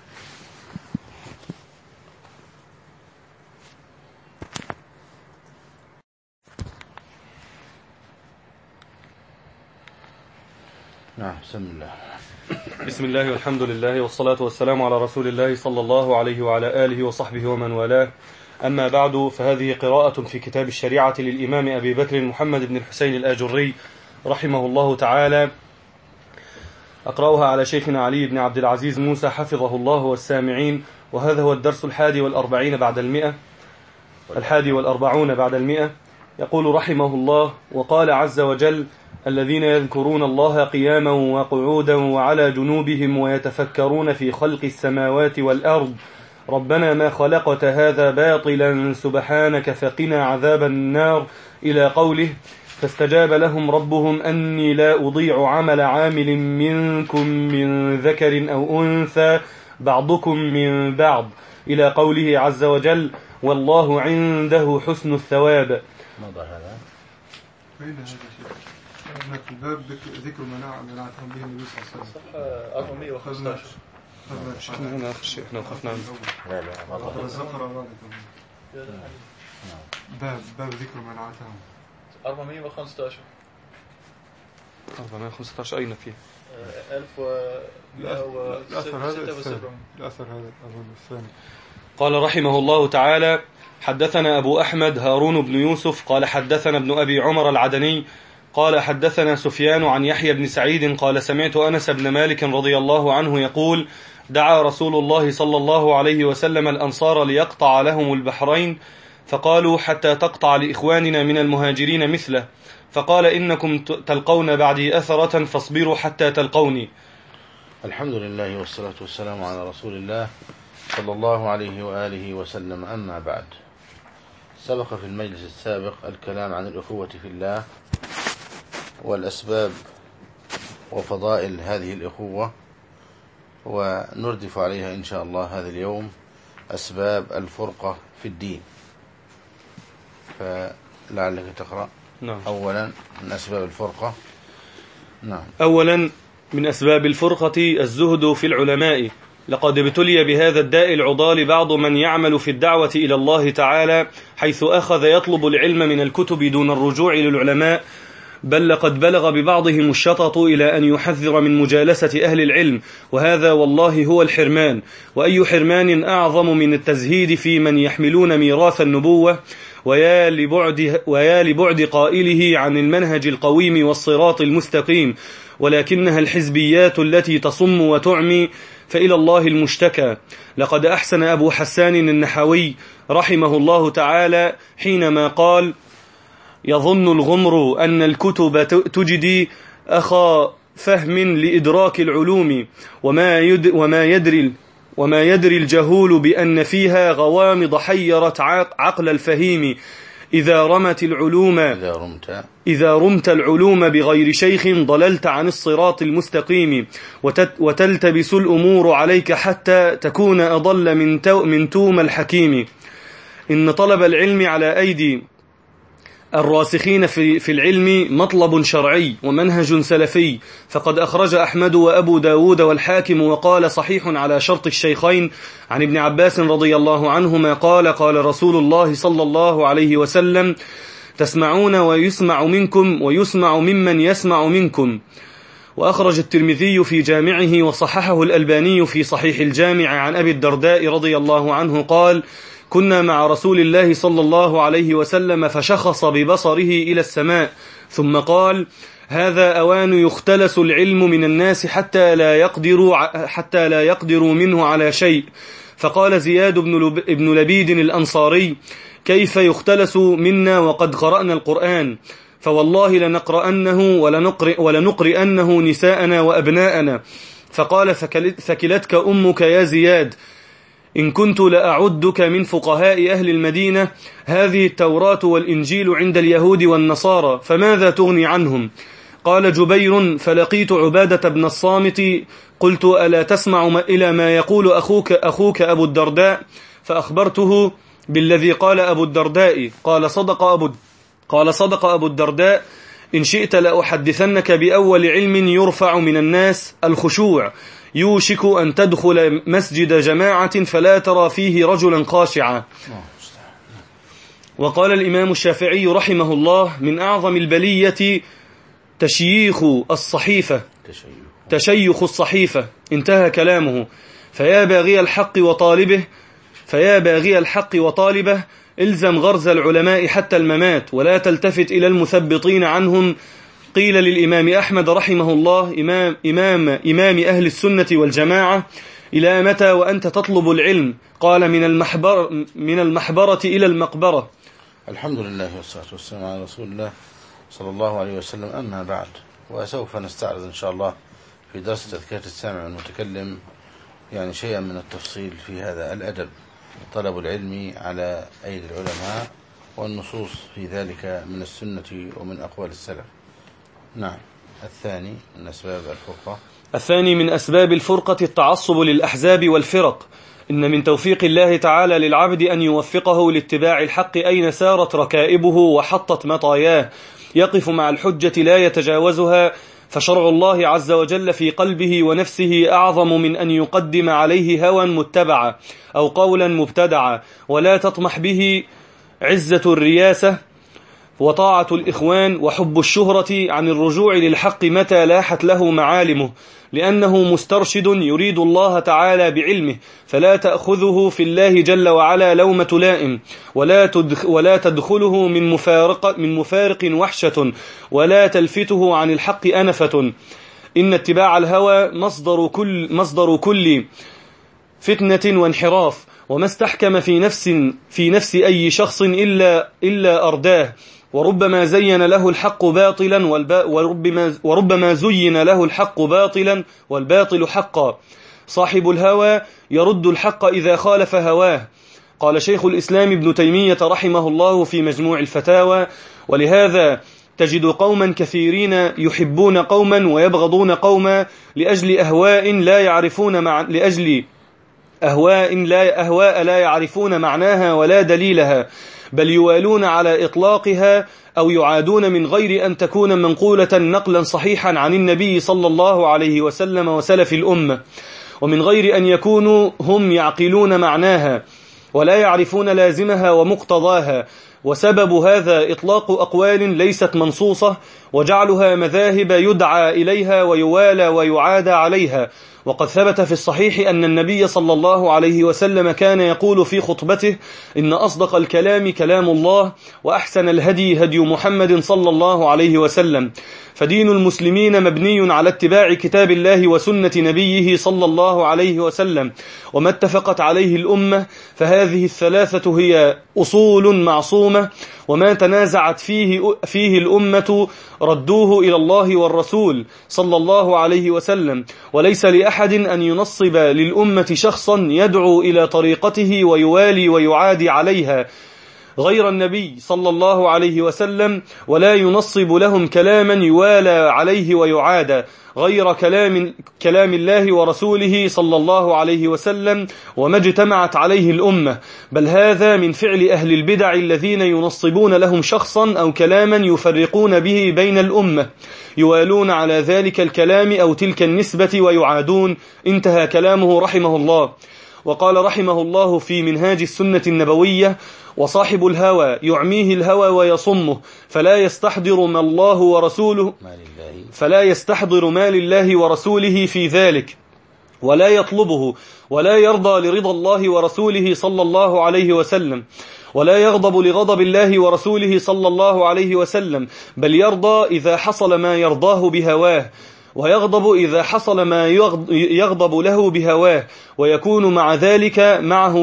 بسم الله.
بسم الله والحمد لله والصلاة والسلام على رسول الله صلى الله عليه وعلى آله وصحبه ومن والاه. أما بعد، فهذه قراءة في كتاب الشريعة للإمام أبي بكر محمد بن الحسين الآجري رحمه الله تعالى، أقرأها على شيخنا علي بن عبد العزيز موسى حفظه الله والسامعين. وهذا هو الدرس 41 بعد 100. 41 بعد 100. يقول رحمه الله: وقال عز وجل: الذين يذكرون الله قياما وقعودا وعلى جنوبهم ويتفكرون في خلق السماوات والأرض ربنا ما خلقت هذا باطلا سبحانك فقنا عذاب النار، إلى قوله: فاستجاب لهم ربهم أني لا أضيع عمل عامل منكم من ذكر أو أنثى بعضكم من بعض، إلى قوله عز وجل: والله عنده حسن الثواب.
موضع هذا
فين هذا الشيء؟ هناك في الباب ذكر منعتهم به النبي صلى الله عليه وسلم.
صفحة 415.
شيخنا هنا آخر شيء احنا وقفنا عنه.
لا ما ضع.
باب ذكر منعتهم
415.
415 أين فيه؟
1176.
الأثر هذا أظن الثاني.
قال رحمه الله تعالى: حدثنا أبو أحمد هارون بن يوسف قال حدثنا ابن أبي عمر العدني قال حدثنا سفيان عن يحيى بن سعيد قال سمعت أنس بن مالك رضي الله عنه يقول دعا رسول الله صلى الله عليه وسلم الأنصار ليقطع لهم البحرين فقالوا حتى تقطع لإخواننا من المهاجرين مثله فقال إنكم تلقون بعدي أثرة فاصبروا حتى تلقوني.
الحمد لله والصلاة والسلام على رسول الله صلى الله عليه وآله وسلم. أما بعد، سبق في المجلس السابق الكلام عن الأخوة في الله والأسباب وفضائل هذه الأخوة، ونردف عليها إن شاء الله هذا اليوم أسباب الفرقة في الدين. فلعلك تقرأ.
نعم.
أولا من أسباب الفرقة. نعم.
أولا من أسباب الفرقة الزهد في العلماء. لقد ابتلي بهذا الداء العضال بعض من يعمل في الدعوة إلى الله تعالى، حيث أخذ يطلب العلم من الكتب دون الرجوع للعلماء، بل لقد بلغ ببعضهم الشطط إلى أن يحذر من مجالسة أهل العلم، وهذا والله هو الحرمان. وأي حرمان أعظم من التزهيد في من يحملون ميراث النبوة، ويا لبعد قائله عن المنهج القويم والصراط المستقيم، ولكنها الحزبيات التي تصم وتعمي، فإلى الله المشتكى. لقد أحسن أبو حسان النحوي رحمه الله تعالى حينما قال: يظن الغمر أن الكتب تجدي أخا فهم لإدراك العلوم، وما يدري الجهول بأن فيها غوامض حيرت عقل الفهيم. إذا رمت العلوم بغير شيخ ضللت عن الصراط المستقيم، وتلتبس الأمور عليك حتى تكون أضل من توم الحكيم. إن طلب العلم على أيدي الراسخين في العلم مطلب شرعي ومنهج سلفي، فقد أخرج أحمد وأبو داود والحاكم وقال صحيح على شرط الشيخين عن ابن عباس رضي الله عنهما قال: قال رسول الله صلى الله عليه وسلم: تسمعون ويسمع منكم ويسمع ممن يسمع منكم. وأخرج الترمذي في جامعه وصححه الألباني في صحيح الجامع عن أبي الدرداء رضي الله عنه قال: كنا مع رسول الله صلى الله عليه وسلم فشخص ببصره إلى السماء ثم قال: هذا أوان يختلس العلم من الناس حتى لا يقدروا منه على شيء. فقال زياد بن لبيد الأنصاري: كيف يختلس منا وقد قرأنا القرآن؟ فوالله لنقرأنه ولنقرئنه نساءنا وأبناءنا. فقال: ثكلتك أمك يا زياد، إن كنت لأعدك من فقهاء أهل المدينة. هذه التوراة والإنجيل عند اليهود والنصارى، فماذا تغني عنهم؟ قال جبير: فلقيت عبادة بن الصامت قلت: ألا تسمع إلى ما يقول أخوك أبو الدرداء؟ فأخبرته بالذي قال أبو الدرداء. قال: صدق أبو الدرداء: إن شئت لأحدثنك بأول علم يرفع من الناس الخشوع. يوشك أن تدخل مسجد جماعة فلا ترى فيه رجلا خاشعا. وقال الإمام الشافعي رحمه الله: من أعظم البلية تشييخ الصحيفة. انتهى كلامه. فيا باغي الحق وطالبه الزم غرز العلماء حتى الممات، ولا تلتفت إلى المثبطين عنهم. قيل للإمام أحمد رحمه الله إمام أهل السنة والجماعة: إلى متى وأنت تطلب العلم؟ قال: من المحبرة إلى المقبرة.
الحمد لله والصلاة والسلام على رسول الله صلى الله عليه وسلم. أما بعد، وسوف نستعرض إن شاء الله في درس تذكرة السامع والمتكلم يعني شيئا من التفصيل في هذا الأدب، طلب العلم على أيدي العلماء، والنصوص في ذلك من السنة ومن أقوال السلف. نعم. الثاني من
أسباب الفرقة التعصب للأحزاب والفرق. إن من توفيق الله تعالى للعبد أن يوفقه لاتباع الحق أين سارت ركائبه وحطت مطاياه، يقف مع الحجة لا يتجاوزها، فشرع الله عز وجل في قلبه ونفسه أعظم من أن يقدم عليه هوى متبعا أو قولا مبتدعا. ولا تطمح به عزة الرياسة، وطاعة الإخوان وحب الشهرة عن الرجوع للحق متى لاحت له معالمه، لأنه مسترشد يريد الله تعالى بعلمه، فلا تأخذه في الله جل وعلا لومة لائم، ولا تدخله من مفارق وحشة، ولا تلفته عن الحق أنفة. إن اتباع الهوى مصدر كل فتنة وانحراف، وما استحكم في نفس أي شخص إلا أرداه، وربما زين له الحق باطلا وربما زين له الحق باطلا والباطل حقا. صاحب الهوى يرد الحق إذا خالف هواه. قال شيخ الإسلام ابن تيمية رحمه الله في مجموع الفتاوى: ولهذا تجد قوما كثيرين يحبون قوما ويبغضون قوما لأجل أهواء لا يعرفون معناها ولا دليلها، بل يوالون على إطلاقها أو يعادون من غير أن تكون منقولة نقلا صحيحا عن النبي صلى الله عليه وسلم وسلف الأمة، ومن غير أن يكونوا هم يعقلون معناها ولا يعرفون لازمها ومقتضاها. وسبب هذا إطلاق أقوال ليست منصوصة، وجعلها مذاهب يدعى إليها ويوالى ويعادى عليها. وقد ثبت في الصحيح أن النبي صلى الله عليه وسلم كان يقول في خطبته: إن أصدق الكلام كلام الله، وأحسن الهدي هدي محمد صلى الله عليه وسلم. فدين المسلمين مبني على اتباع كتاب الله وسنة نبيه صلى الله عليه وسلم، وما اتفقت عليه الأمة فهذه الثلاثة هي أصول معصومة، وما تنازعت فيه الأمة ردوه إلى الله والرسول صلى الله عليه وسلم. وليس لأحد أن ينصب للأمة شخصا يدعو إلى طريقته ويوالي ويعادي عليها غير النبي صلى الله عليه وسلم، ولا ينصب لهم كلاما يوالى عليه ويعادى غير كلام الله ورسوله صلى الله عليه وسلم وما اجتمعت عليه الأمة، بل هذا من فعل أهل البدع الذين ينصبون لهم شخصا أو كلاما يفرقون به بين الأمة، يوالون على ذلك الكلام أو تلك النسبة ويعادون. انتهى كلامه رحمه الله. وقال رحمه الله في منهاج السنة النبوية: وصاحب الهوى يعميه الهوى ويصمه، فلا يستحضر ما لله ورسوله في ذلك، ولا يطلبه، ولا يرضى لرضا الله ورسوله صلى الله عليه وسلم، ولا يغضب لغضب الله ورسوله صلى الله عليه وسلم، بل يرضى إذا حصل ما يرضاه بهواه، ويغضب إذا حصل ما يغضب له بهواه، ويكون مع ذلك معه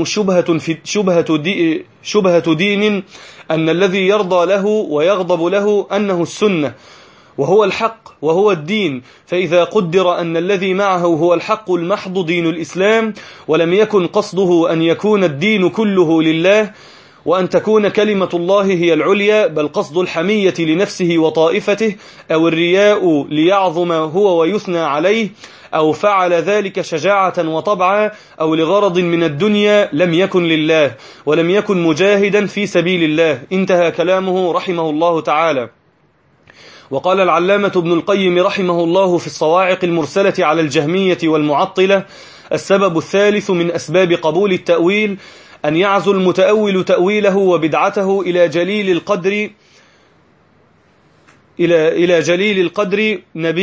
شبهة دين أن الذي يرضى له ويغضب له أنه السنة وهو الحق وهو الدين. فإذا قدر أن الذي معه هو الحق المحض دين الإسلام، ولم يكن قصده أن يكون الدين كله لله وأن تكون كلمة الله هي العليا، بل قصد الحمية لنفسه وطائفته، أو الرياء ليعظم هو ويثنى عليه، أو فعل ذلك شجاعة وطبعا، أو لغرض من الدنيا، لم يكن لله ولم يكن مجاهدا في سبيل الله. انتهى كلامه رحمه الله تعالى. وقال العلامة ابن القيم رحمه الله في الصواعق المرسلة على الجهمية والمعطلة: السبب الثالث من أسباب قبول التأويل أن يعزو المتأول تأويله وبدعته إلى جليل القدر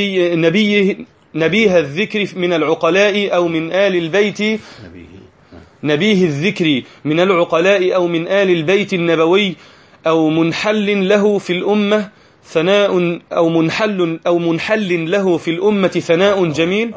نبيه الذكر من العقلاء أو من آل البيت نبيه الذكر من العقلاء أو من آل البيت النبوي، أو منحل له في الأمة ثناء أو منحل له في الأمة ثناء جميل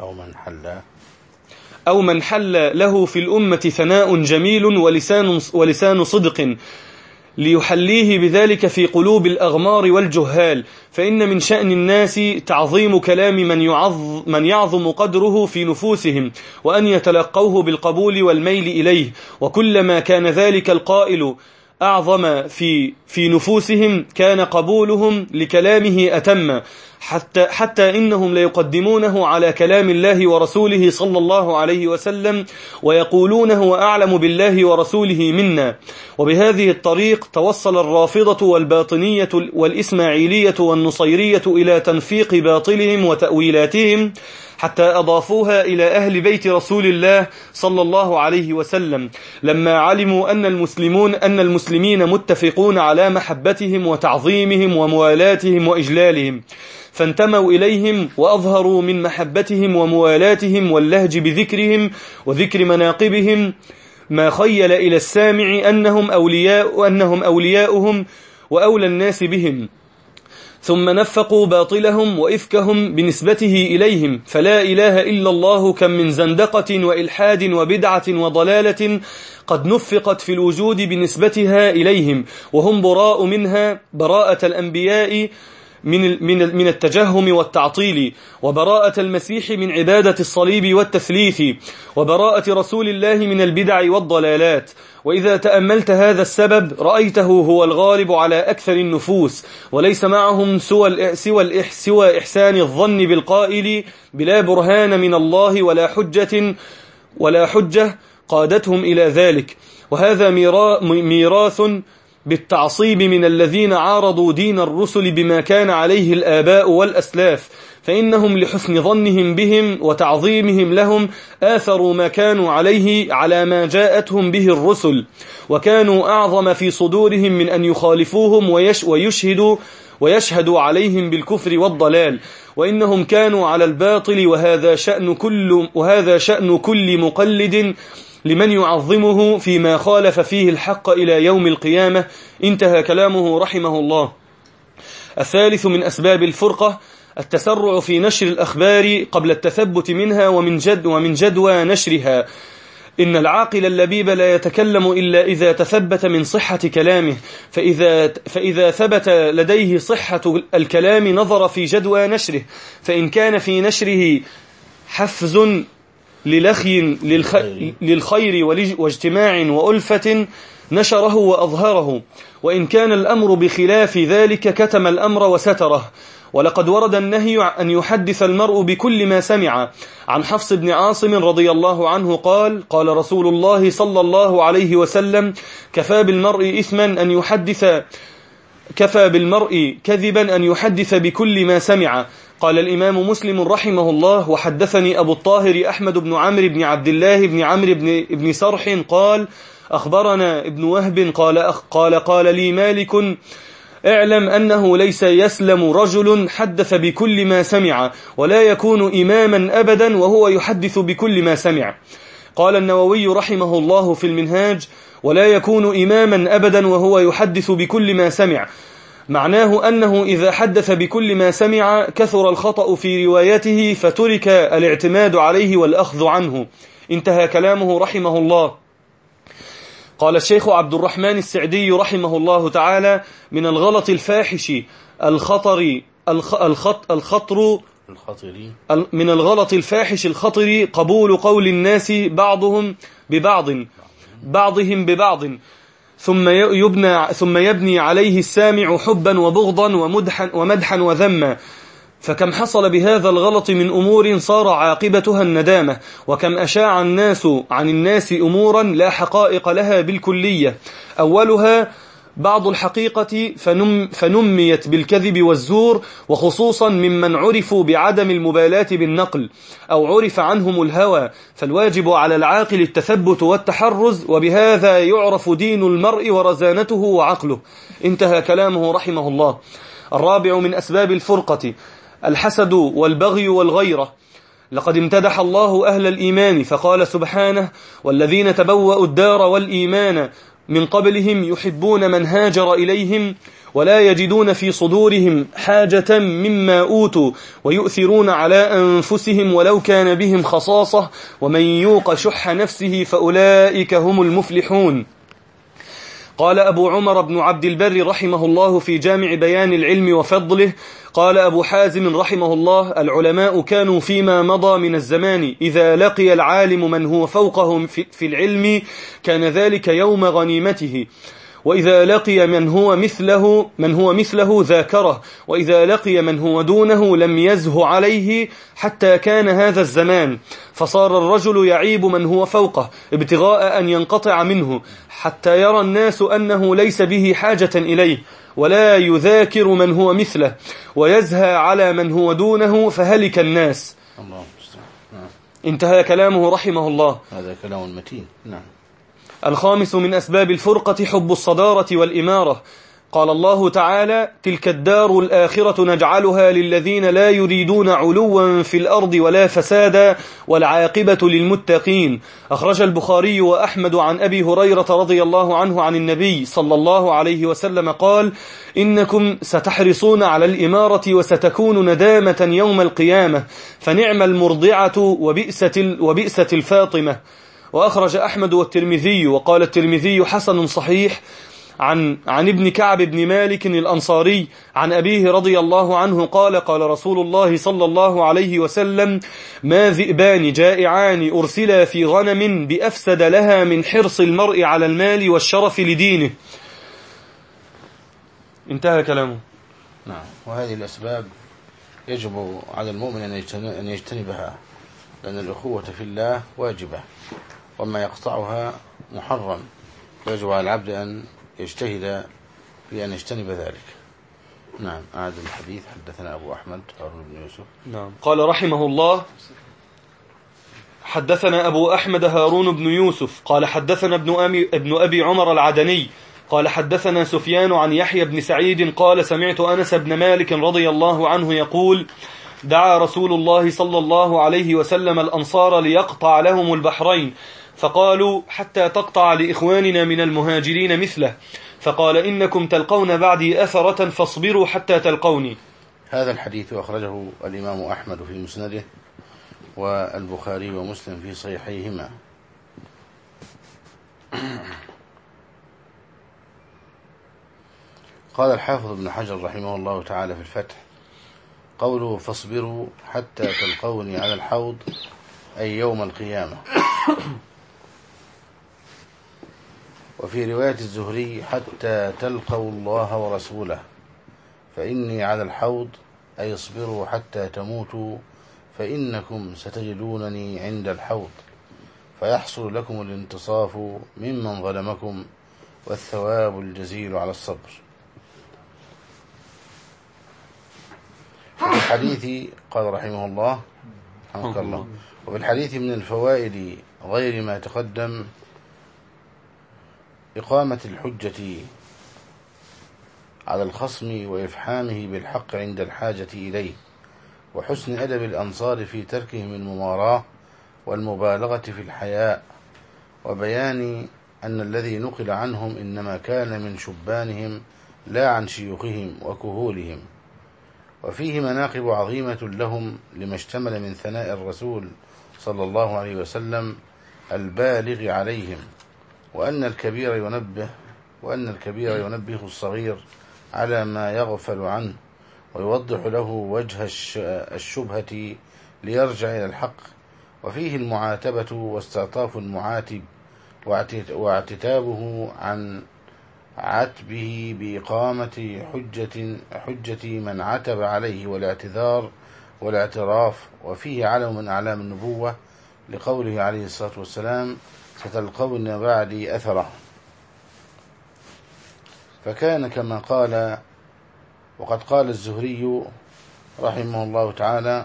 أو من حل له في الأمة ثناء جميل ولسان صدق ليحليه بذلك في قلوب الأغمار والجهال. فإن من شأن الناس تعظيم كلام من يعظم قدره في نفوسهم، وأن يتلقوه بالقبول والميل إليه، وكلما كان ذلك القائل أعظم في نفوسهم كان قبولهم لكلامه أتم، حتى إنهم ليقدمونه على كلام الله ورسوله صلى الله عليه وسلم، ويقولونه أعلم بالله ورسوله منا. وبهذه الطريق توصل الرافضة والباطنية والإسماعيلية والنصيرية إلى تنفيق باطلهم وتأويلاتهم، حتى أضافوها إلى أهل بيت رسول الله صلى الله عليه وسلم لما علموا أن المسلمين متفقون على محبتهم وتعظيمهم وموالاتهم وإجلالهم، فانتموا إليهم وأظهروا من محبتهم وموالاتهم واللهج بذكرهم وذكر مناقبهم ما خيل إلى السامع أنهم أولياؤهم وأولى الناس بهم، ثم نفقوا باطلهم وإفكهم بنسبته إليهم، فلا إله إلا الله كم من زندقة وإلحاد وبدعة وضلالة قد نفقت في الوجود بنسبتها إليهم، وهم براء منها براءة الأنبياء من التجهم والتعطيل، وبراءة المسيح من عبادة الصليب والتثليث، وبراءة رسول الله من البدع والضلالات. وإذا تأملت هذا السبب رأيته هو الغالب على أكثر النفوس، وليس معهم سوى إحسان الظن بالقائل بلا برهان من الله ولا حجة قادتهم إلى ذلك. وهذا ميراث بالتعصيب من الذين عارضوا دين الرسل بما كان عليه الآباء والأسلاف، فإنهم لحسن ظنهم بهم وتعظيمهم لهم آثروا ما كانوا عليه على ما جاءتهم به الرسل، وكانوا أعظم في صدورهم من أن يخالفوهم ويشهدوا عليهم بالكفر والضلال، وإنهم كانوا على الباطل، وهذا شأن كل مقلد لمن يعظمه فيما خالف فيه الحق إلى يوم القيامة. انتهى كلامه رحمه الله. الثالث من أسباب الفرقة التسرع في نشر الأخبار قبل التثبت منها ومن جدوى نشرها. إن العاقل اللبيب لا يتكلم إلا إذا تثبت من صحة كلامه، فإذا ثبت لديه صحة الكلام نظر في جدوى نشره، فإن كان في نشره حفز للخير واجتماع وألفة نشره وأظهره، وإن كان الأمر بخلاف ذلك كتم الأمر وستره. ولقد ورد النهي أن يحدث المرء بكل ما سمع. عن حفص بن عاصم رضي الله عنه قال: قال رسول الله صلى الله عليه وسلم: كفى بالمرء كذبا أن يحدث بكل ما سمع. قال الإمام مسلم رحمه الله: وحدثني أبو الطاهر أحمد بن عمرو بن عبد الله بن عمرو بن سرح قال: أخبرنا ابن وهب قال لي مالك: اعلم أنه ليس يسلم رجل حدث بكل ما سمع، ولا يكون إماما أبدا وهو يحدث بكل ما سمع. قال النووي رحمه الله في المنهاج: ولا يكون إماما أبدا وهو يحدث بكل ما سمع، معناه أنه إذا حدث بكل ما سمع كثر الخطأ في روايته فترك الاعتماد عليه والأخذ عنه. انتهى كلامه رحمه الله. قال الشيخ عبد الرحمن السعدي رحمه الله تعالى: من الغلط الفاحش من الغلط الفاحش الخطر قبول قول الناس بعضهم ببعض ثم يبني عليه السامع حبا وبغضا ومدحا وذما، فكم حصل بهذا الغلط من أمور صار عاقبتها الندامة، وكم أشاع الناس عن الناس أمورا لا حقائق لها بالكلية، أولها بعض الحقيقة فنميت بالكذب والزور، وخصوصا ممن عرفوا بعدم المبالاة بالنقل أو عرف عنهم الهوى، فالواجب على العاقل التثبت والتحرز، وبهذا يعرف دين المرء ورزانته وعقله. انتهى كلامه رحمه الله. الرابع من أسباب الفرقة الحسد والبغي والغيرة. لقد امتدح الله أهل الإيمان فقال سبحانه: والذين تبوأوا الدار والإيمان من قبلهم يحبون من هاجر إليهم ولا يجدون في صدورهم حاجة مما أوتوا ويؤثرون على أنفسهم ولو كان بهم خصاصة ومن يوق شح نفسه فأولئك هم المفلحون. قال أبو عمر بن عبد البر رحمه الله في جامع بيان العلم وفضله: قال أبو حازم رحمه الله: العلماء كانوا فيما مضى من الزمان إذا لقي العالم من هو فوقهم في العلم كان ذلك يوم غنيمته، وإذا لقي من هو مثله ذاكره، وإذا لقي من هو دونه لم يزه عليه، حتى كان هذا الزمان فصار الرجل يعيب من هو فوقه ابتغاء أن ينقطع منه، حتى يرى الناس أنه ليس به حاجة إليه، ولا يذاكر من هو مثله، ويزهى على من هو دونه، فهلك الناس. انتهى كلامه رحمه الله.
هذا كلام متين. نعم.
الخامس من أسباب الفرقة حب الصدارة والإمارة. قال الله تعالى: تلك الدار الآخرة نجعلها للذين لا يريدون علوا في الأرض ولا فسادا والعاقبة للمتقين. أخرج البخاري وأحمد عن أبي هريرة رضي الله عنه عن النبي صلى الله عليه وسلم قال: إنكم ستحرصون على الإمارة وستكون ندامة يوم القيامة، فنعم المرضعة وبئست الفاطمة. وأخرج أحمد والترمذي وقال الترمذي حسن صحيح عن ابن كعب بن مالك الأنصاري عن أبيه رضي الله عنه قال: قال رسول الله صلى الله عليه وسلم: ما ذئبان جائعان أرسلا في غنم بأفسد لها من حرص المرء على المال والشرف لدينه. انتهى كلامه.
نعم. وهذه الأسباب يجب على المؤمن أن يجتنبها، لأن الأخوة في الله واجبة، وما يقطعها محرم، يجب على العبد أن يجتهد في أن يجتنب ذلك. نعم. أعد الحديث. حدثنا أبو أحمد هارون بن يوسف.
نعم. قال رحمه الله: حدثنا أبو أحمد هارون بن يوسف قال حدثنا ابن أبي عمر العدني قال حدثنا سفيان عن يحيى بن سعيد قال: سمعت أنس بن مالك رضي الله عنه يقول: دعا رسول الله صلى الله عليه وسلم الأنصار ليقطع لهم البحرين، فقالوا: حتى تقطع لإخواننا من المهاجرين مثله، فقال: إنكم تلقون بعدي أثرة فاصبروا حتى تلقوني.
هذا الحديث أخرجه الإمام أحمد في مسنده، والبخاري ومسلم في صحيحيهما. قال الحافظ ابن حجر رحمه الله تعالى في الفتح: قوله فاصبروا حتى تلقوني على الحوض أي يوم القيامة. وفي رواية الزهري: حتى تلقوا الله ورسوله، فإني على الحوض أي اصبروا حتى تموتوا، فإنكم ستجدونني عند الحوض، فيحصل لكم الانتصاف ممن ظلمكم والثواب الجزيل على الصبر. وفي الحديث قال رحمه الله: رحمك الله. وفي الحديث من الفوائد غير ما تقدم إقامة الحجة على الخصم وإفحامه بالحق عند الحاجة إليه، وحسن أدب الأنصار في تركهم المماراة والمبالغة في الحياء، وبيان أن الذي نقل عنهم إنما كان من شبانهم لا عن شيوخهم وكهولهم. وفيه مناقب عظيمة لهم لما اشتمل من ثناء الرسول صلى الله عليه وسلم البالغ عليهم، وأن الكبير ينبه الصغير على ما يغفل عنه، ويوضح له وجه الشبهة ليرجع إلى الحق. وفيه المعاتبة واستعطاف المعاتب، واعتتابه عن عتبه بإقامة حجة من عتب عليه والاعتذار والاعتراف. وفيه علم من أعلام النبوة لقوله عليه الصلاة والسلام: ستلقون بعدي أثره. فكان كما قال. وقد قال الزهري رحمه الله تعالى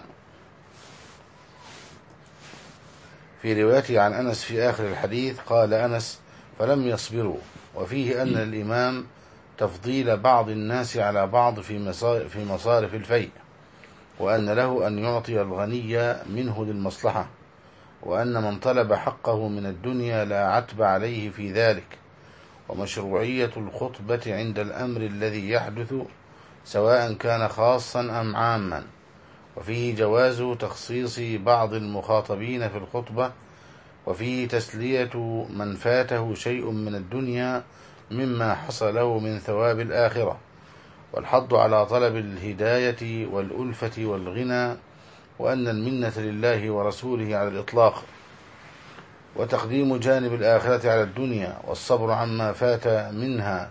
في روايته عن أنس في آخر الحديث، قال أنس: فلم يصبروا. وفيه أن الإمام تفضيل بعض الناس على بعض في مصارف الفيء، وأن له أن يعطي الغني منه للمصلحة، وأن من طلب حقه من الدنيا لا عتب عليه في ذلك، ومشروعية الخطبة عند الأمر الذي يحدث سواء كان خاصا أم عاما. وفيه جواز تخصيص بعض المخاطبين في الخطبة، وفيه تسلية من فاته شيء من الدنيا مما حصل له من ثواب الآخرة، والحض على طلب الهداية والألفة والغنى، وأن المنة لله ورسوله على الإطلاق، وتقديم جانب الآخرة على الدنيا، والصبر عما فات منها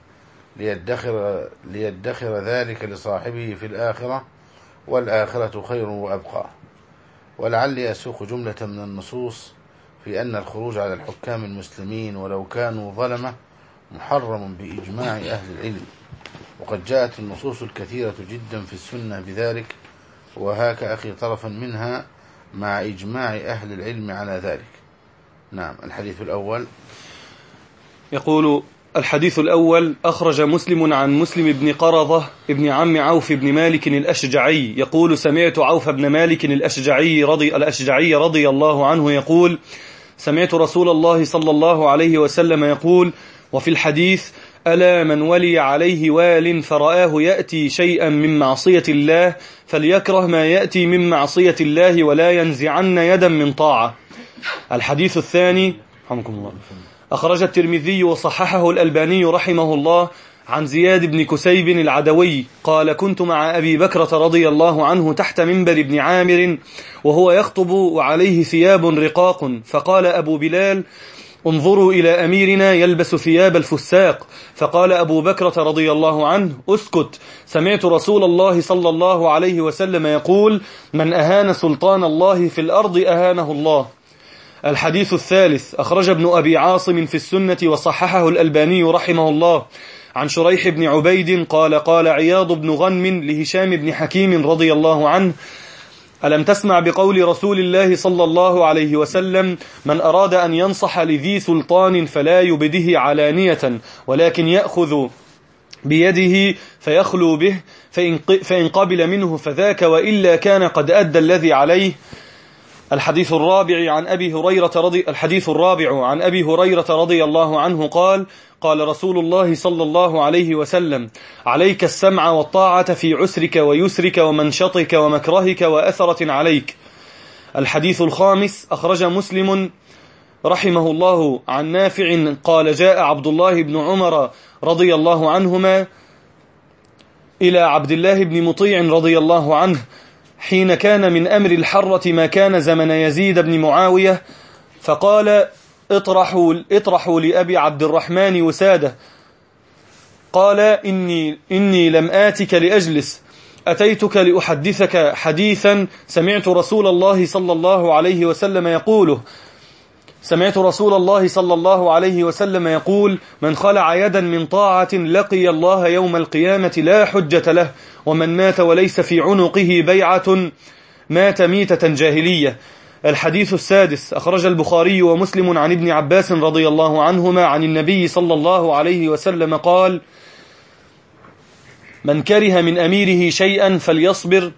ليدخر ذلك لصاحبه في الآخرة، والآخرة خير وأبقى. ولعلي أسوق جملة من النصوص في أن الخروج على الحكام المسلمين ولو كانوا ظلمة محرم بإجماع أهل العلم، وقد جاءت النصوص الكثيرة جدا في السنة بذلك، وهاك أخي طرفا منها مع إجماع أهل العلم على ذلك. نعم. الحديث الأول
يقول: الحديث الأول: أخرج مسلم عن مسلم بن قرظة ابن عم عوف بن مالك الأشجعي يقول: سمعت عوف بن مالك الأشجعي رضي الله عنه يقول: سمعت رسول الله صلى الله عليه وسلم يقول: وفي الحديث: ألا من ولي عليه وال فرآه يأتي شيئا من معصية الله فليكره ما يأتي من معصية الله ولا ينزعن يدا من طاعة. الحديث الثاني: رحمكم الله. أخرج الترمذي وصححه الألباني رحمه الله عن زياد بن كسيب العدوي قال: كنت مع أبي بكرة رضي الله عنه تحت منبر ابن عامر وهو يخطب وعليه ثياب رقاق، فقال أبو بلال: انظروا إلى أميرنا يلبس ثياب الفساق. فقال أبو بكرة رضي الله عنه: اسكت، سمعت رسول الله صلى الله عليه وسلم يقول: من أهان سلطان الله في الأرض أهانه الله. الحديث الثالث: أخرج ابن أبي عاصم في السنة وصححه الألباني رحمه الله عن شريح بن عبيد قال: قال عياض بن غنم لهشام بن حكيم رضي الله عنه: ألم تسمع بقول رسول الله صلى الله عليه وسلم: من أراد أن ينصح لذي سلطان فلا يبده علانية ولكن يأخذ بيده فيخلو به فإن قبل منه فذاك وإلا كان قد أدى الذي عليه. الحديث الرابع عن أبي هريرة رضي الله عنه قال: قال رسول الله صلى الله عليه وسلم: عليك السمع والطاعة في عسرك ويسرك ومنشطك ومكرهك وأثرة عليك. الحديث الخامس: أخرج مسلم رحمه الله عن نافع قال: جاء عبد الله بن عمر رضي الله عنهما إلى عبد الله بن مطيع رضي الله عنه حين كان من أمر الحرة ما كان زمن يزيد بن معاوية، فقال: اطرحوا لأبي عبد الرحمن وسادة. قال: إني لم آتك لأجلس، أتيتك لأحدثك حديثا سمعت رسول الله صلى الله عليه وسلم يقول: من خلع يدا من طاعة لقي الله يوم القيامة لا حجة له، ومن مات وليس في عنقه بيعة مات ميتة جاهلية. الحديث السادس: أخرج البخاري ومسلم عن ابن عباس رضي الله عنهما عن النبي صلى الله عليه وسلم قال: من كره من أميره شيئا فليصبر،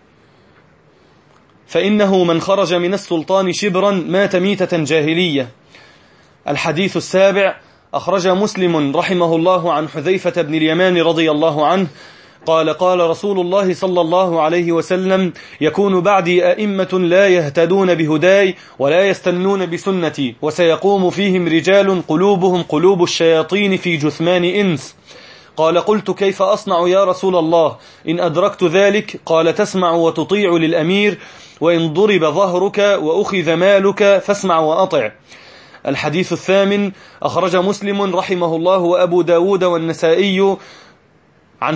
فإنه من خرج من السلطان شبرا مات ميتة جاهلية. الحديث السابع: أخرج مسلم رحمه الله عن حذيفة بن اليمان رضي الله عنه قال: قال رسول الله صلى الله عليه وسلم: يكون بعدي أئمة لا يهتدون بهداي ولا يستنون بسنتي، وسيقوم فيهم رجال قلوبهم قلوب الشياطين في جثمان إنس. قال: قلت: كيف أصنع يا رسول الله إن أدركت ذلك؟ قال: تسمع وتطيع للأمير، وإن ضرب ظهرك وأخذ مالك فاسمع وأطع. الحديث الثامن: أخرج مسلم رحمه الله وأبو داود والنسائي عن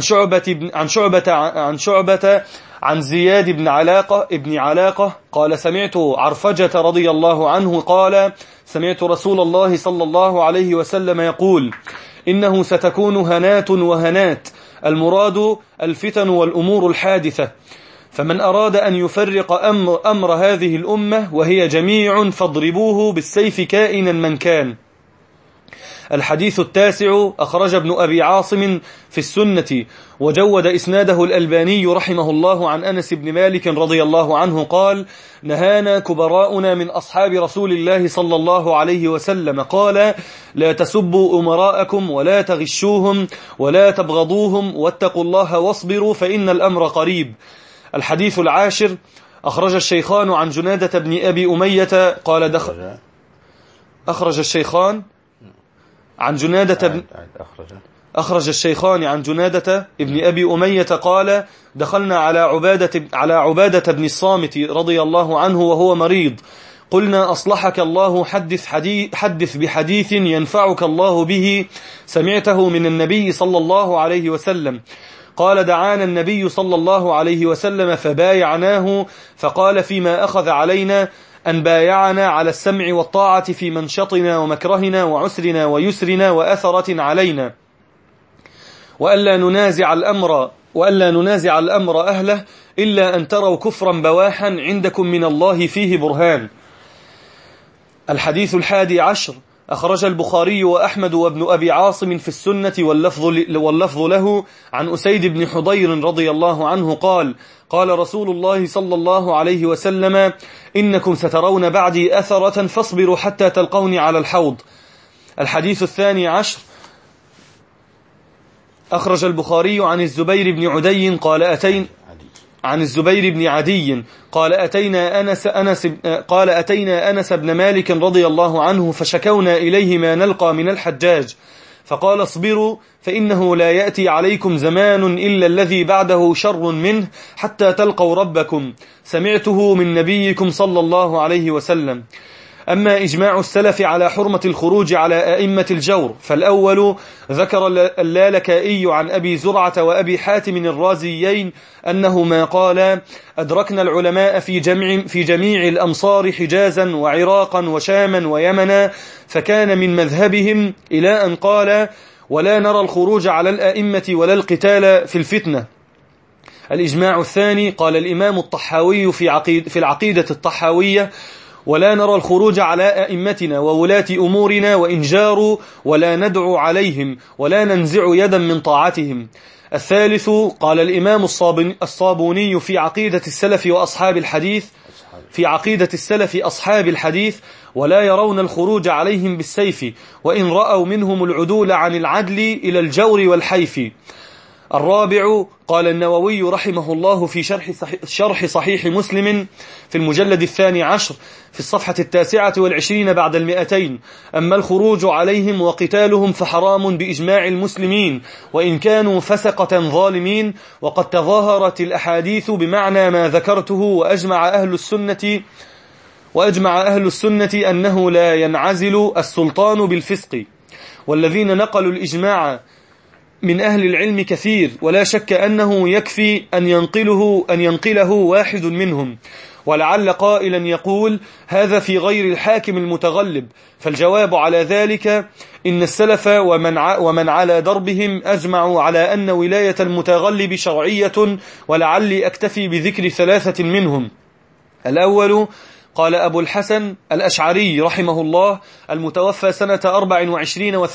شعبة عن زياد بن علاقة قال: سمعت عرفجة رضي الله عنه قال: سمعت رسول الله صلى الله عليه وسلم يقول: إنه ستكون هنات وهنات، المراد الفتن والأمور الحادثة، فمن أراد أن يفرق أمر هذه الأمة وهي جميع فاضربوه بالسيف كائنا من كان. الحديث التاسع: أخرج ابن أبي عاصم في السنة وجود إسناده الألباني رحمه الله عن أنس بن مالك رضي الله عنه قال: نهانا كبراؤنا من أصحاب رسول الله صلى الله عليه وسلم قال: لا تسبوا أمراءكم ولا تغشوهم ولا تبغضوهم واتقوا الله واصبروا فإن الأمر قريب. الحديث العاشر: أخرج الشيخان عن جنادة بن أبي أمية قال أخرج الشيخان عن جنادة أخرج الشيخان عن جنادة ابن أبي أمية قال: دخلنا على عبادة بن الصامت رضي الله عنه وهو مريض، قلنا: أصلحك الله، حدث بحديث ينفعك الله به سمعته من النبي صلى الله عليه وسلم. قال: دعانا النبي صلى الله عليه وسلم فبايعناه، فقال: فيما أخذ علينا أن بايعنا على السمع والطاعة في منشطنا ومكرهنا وعسرنا ويسرنا وأثرة علينا، وألا ننازع الأمر أهله إلا أن تروا كفرا بواحا عندكم من الله فيه برهان. الحديث 11 أخرج البخاري وأحمد وابن أبي عاصم في السنة واللفظ له عن أسيد بن حضير رضي الله عنه قال: قال رسول الله صلى الله عليه وسلم: إنكم سترون بعدي أثرة فاصبروا حتى تلقوني على الحوض. الحديث 12 أخرج البخاري عن الزبير بن عدي قال أتينا أنس بن مالك رضي الله عنه فشكونا إليه ما نلقى من الحجاج، فقال: اصبروا فإنه لا يأتي عليكم زمان إلا الذي بعده شر منه حتى تلقوا ربكم، سمعته من نبيكم صلى الله عليه وسلم. أما إجماع السلف على حرمة الخروج على أئمة الجور فالأول ذكر اللالكائي عن أبي زرعة وأبي حاتم الرازيين أنهما قال: أدركنا العلماء في جميع الأمصار حجازا وعراقا وشاما ويمنا، فكان من مذهبهم إلى أن قال: ولا نرى الخروج على الأئمة ولا القتال في الفتنة. الإجماع الثاني قال الإمام الطحاوي في العقيدة الطحاوية: ولا نرى الخروج على أئمتنا وولاة أمورنا وإن جاروا، ولا ندعو عليهم ولا ننزع يدا من طاعتهم. الثالث قال الإمام الصابوني في عقيدة السلف أصحاب الحديث: ولا يرون الخروج عليهم بالسيف وإن رأوا منهم العدول عن العدل إلى الجور والحيف. الرابع قال النووي رحمه الله في شرح صحيح مسلم في المجلد 12 في الصفحة 29 بعد 200: أما الخروج عليهم وقتالهم فحرام بإجماع المسلمين وإن كانوا فسقة ظالمين، وقد تظاهرت الأحاديث بمعنى ما ذكرته، وأجمع أهل السنة أنه لا ينعزل السلطان بالفسق. والذين نقلوا الإجماع من أهل العلم كثير، ولا شك أنه يكفي أن ينقله واحد منهم. ولعل قائلا يقول: هذا في غير الحاكم المتغلب. فالجواب على ذلك إن السلف ومن على دربهم أجمعوا على أن ولاية المتغلب شرعية، ولعلي أكتفي بذكر 3 منهم. الأول قال أبو الحسن الأشعري رحمه الله المتوفى سنة 24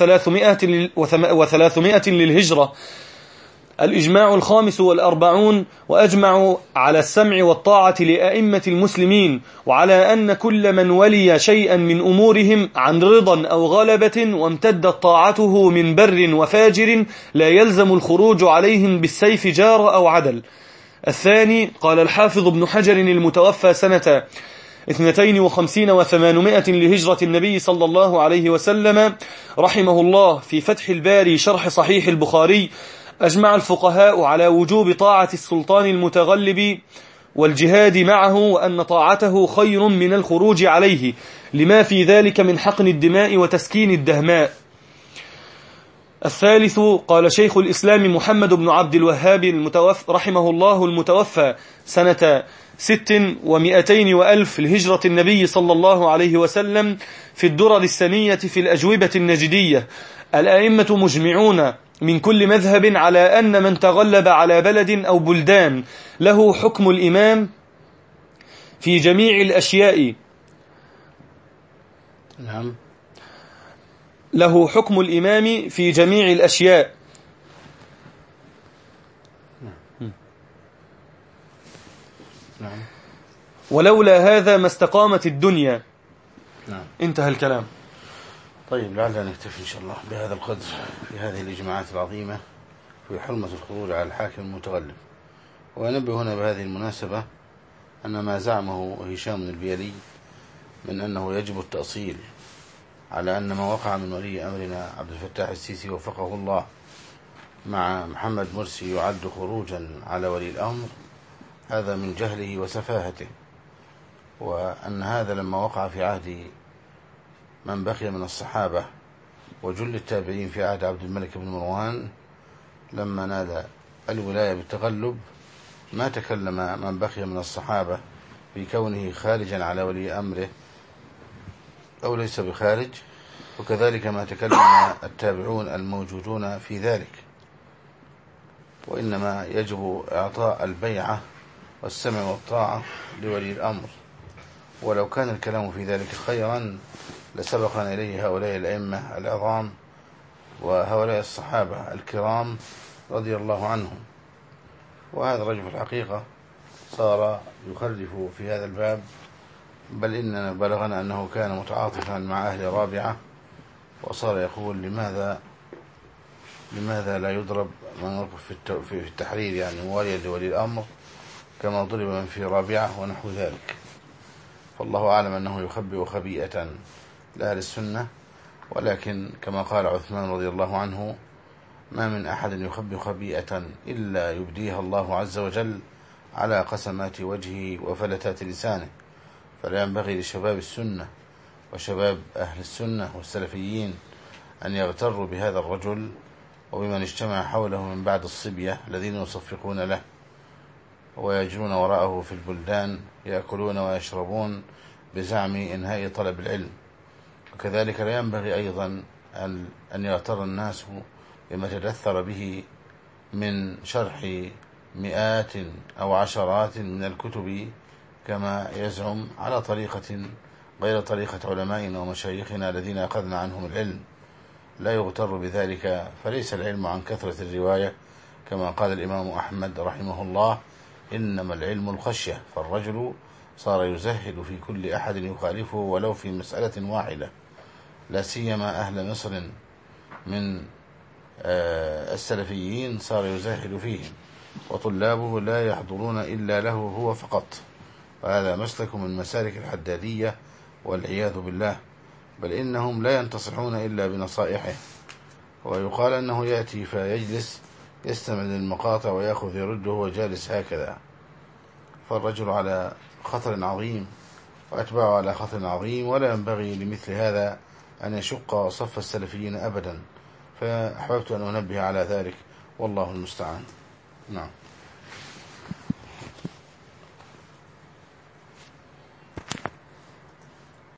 و300 للهجرة: الإجماع 45، وأجمعوا على السمع والطاعة لأئمة المسلمين، وعلى أن كل من ولي شيئا من أمورهم عن رضا أو غلبة وامتدت طاعته من بر وفاجر لا يلزم الخروج عليهم بالسيف جار أو عدل. الثاني قال الحافظ ابن حجر المتوفى سنة 52 و800 لهجرة النبي صلى الله عليه وسلم رحمه الله في فتح الباري شرح صحيح البخاري: أجمع الفقهاء على وجوب طاعة السلطان المتغلب والجهاد معه، وأن طاعته خير من الخروج عليه لما في ذلك من حقن الدماء وتسكين الدهماء. الثالث قال شيخ الإسلام محمد بن عبد الوهاب رحمه الله المتوفى سنة 600 وألف لهجرة النبي صلى الله عليه وسلم في الدرر السنية في الأجوبة النجدية: الأئمة مجمعون من كل مذهب على أن من تغلب على بلد أو بلدان له حكم الإمام في جميع الأشياء.
نعم.
له حكم الإمام في جميع الأشياء.
نعم.
ولولا هذا ما استقامت الدنيا.
نعم.
انتهى الكلام.
طيب، لعلنا نكتفي إن شاء الله بهذا القدر في هذه الإجماعات العظيمة في حرمة الخروج على الحاكم المتغلب. ونبه هنا بهذه المناسبة أن ما زعمه هشام البيلي من أنه يجب التأصيل على أن ما وقع من ولي أمرنا عبد الفتاح السيسي وفقه الله مع محمد مرسي يعد خروجا على ولي الأمر، هذا من جهله وسفاهته، وأن هذا لما وقع في عهد من بقي من الصحابة وجل التابعين في عهد عبد الملك بن مروان لما نال الولاية بالتغلب ما تكلم من بقي من الصحابة بكونه خارجا على ولي أمره أو ليس بخارج، وكذلك ما تكلم التابعون الموجودون في ذلك. وإنما يجب إعطاء البيعة والسمع والطاعة لولي الأمر، ولو كان الكلام في ذلك خيرا لسبقنا إليه هؤلاء الأئمة العظام وهؤلاء الصحابة الكرام رضي الله عنهم. وهذا الرجل في الحقيقة صار يخرف في هذا الباب، بل إننا بلغنا أنه كان متعاطفا مع أهل رابعة، وصار يقول لماذا لا يضرب من يقف في التحرير يعني مواليا لولي الأمر كما ضرب من في رابعة ونحو ذلك. فالله أعلم أنه يخبئ خبيئة لأهل السنة، ولكن كما قال عثمان رضي الله عنه: ما من أحد يخبئ خبيئة إلا يبديها الله عز وجل على قسمات وجهه وفلتات لسانه. فلا ينبغي لشباب السنة وشباب أهل السنة والسلفيين أن يغتروا بهذا الرجل وبمن اجتمع حوله من بعد الصبية الذين يصفقون له ويجرون وراءه في البلدان يأكلون ويشربون بزعم إنهاء طلب العلم. وكذلك لا ينبغي أيضا أن يغتر الناس بما تدثر به من شرح مئات أو عشرات من الكتب كما يزعم على طريقة غير طريقة علمائنا ومشايخنا الذين أخذنا عنهم العلم. لا يغتر بذلك، فليس العلم عن كثرة الرواية، كما قال الإمام أحمد رحمه الله: إنما العلم الخشية. فالرجل صار يزهد في كل أحد يخالفه ولو في مسألة واحدة، لا سيما أهل مصر من السلفيين صار يزهد فيهم، وطلابه لا يحضرون إلا له هو فقط. وهذا مسلك من مسالك الحدادية والعياذ بالله، بل إنهم لا ينتصحون إلا بنصائحه. ويقال أنه يأتي فيجلس يستمع للمقاطع ويأخذ يرده وهو جالس هكذا. فالرجل على خطر عظيم وأتباعه على خطر عظيم، ولا ينبغي لمثل هذا أن يشق صف السلفيين أبدا. فأحببت أن أنبه على ذلك، والله المستعان. نعم.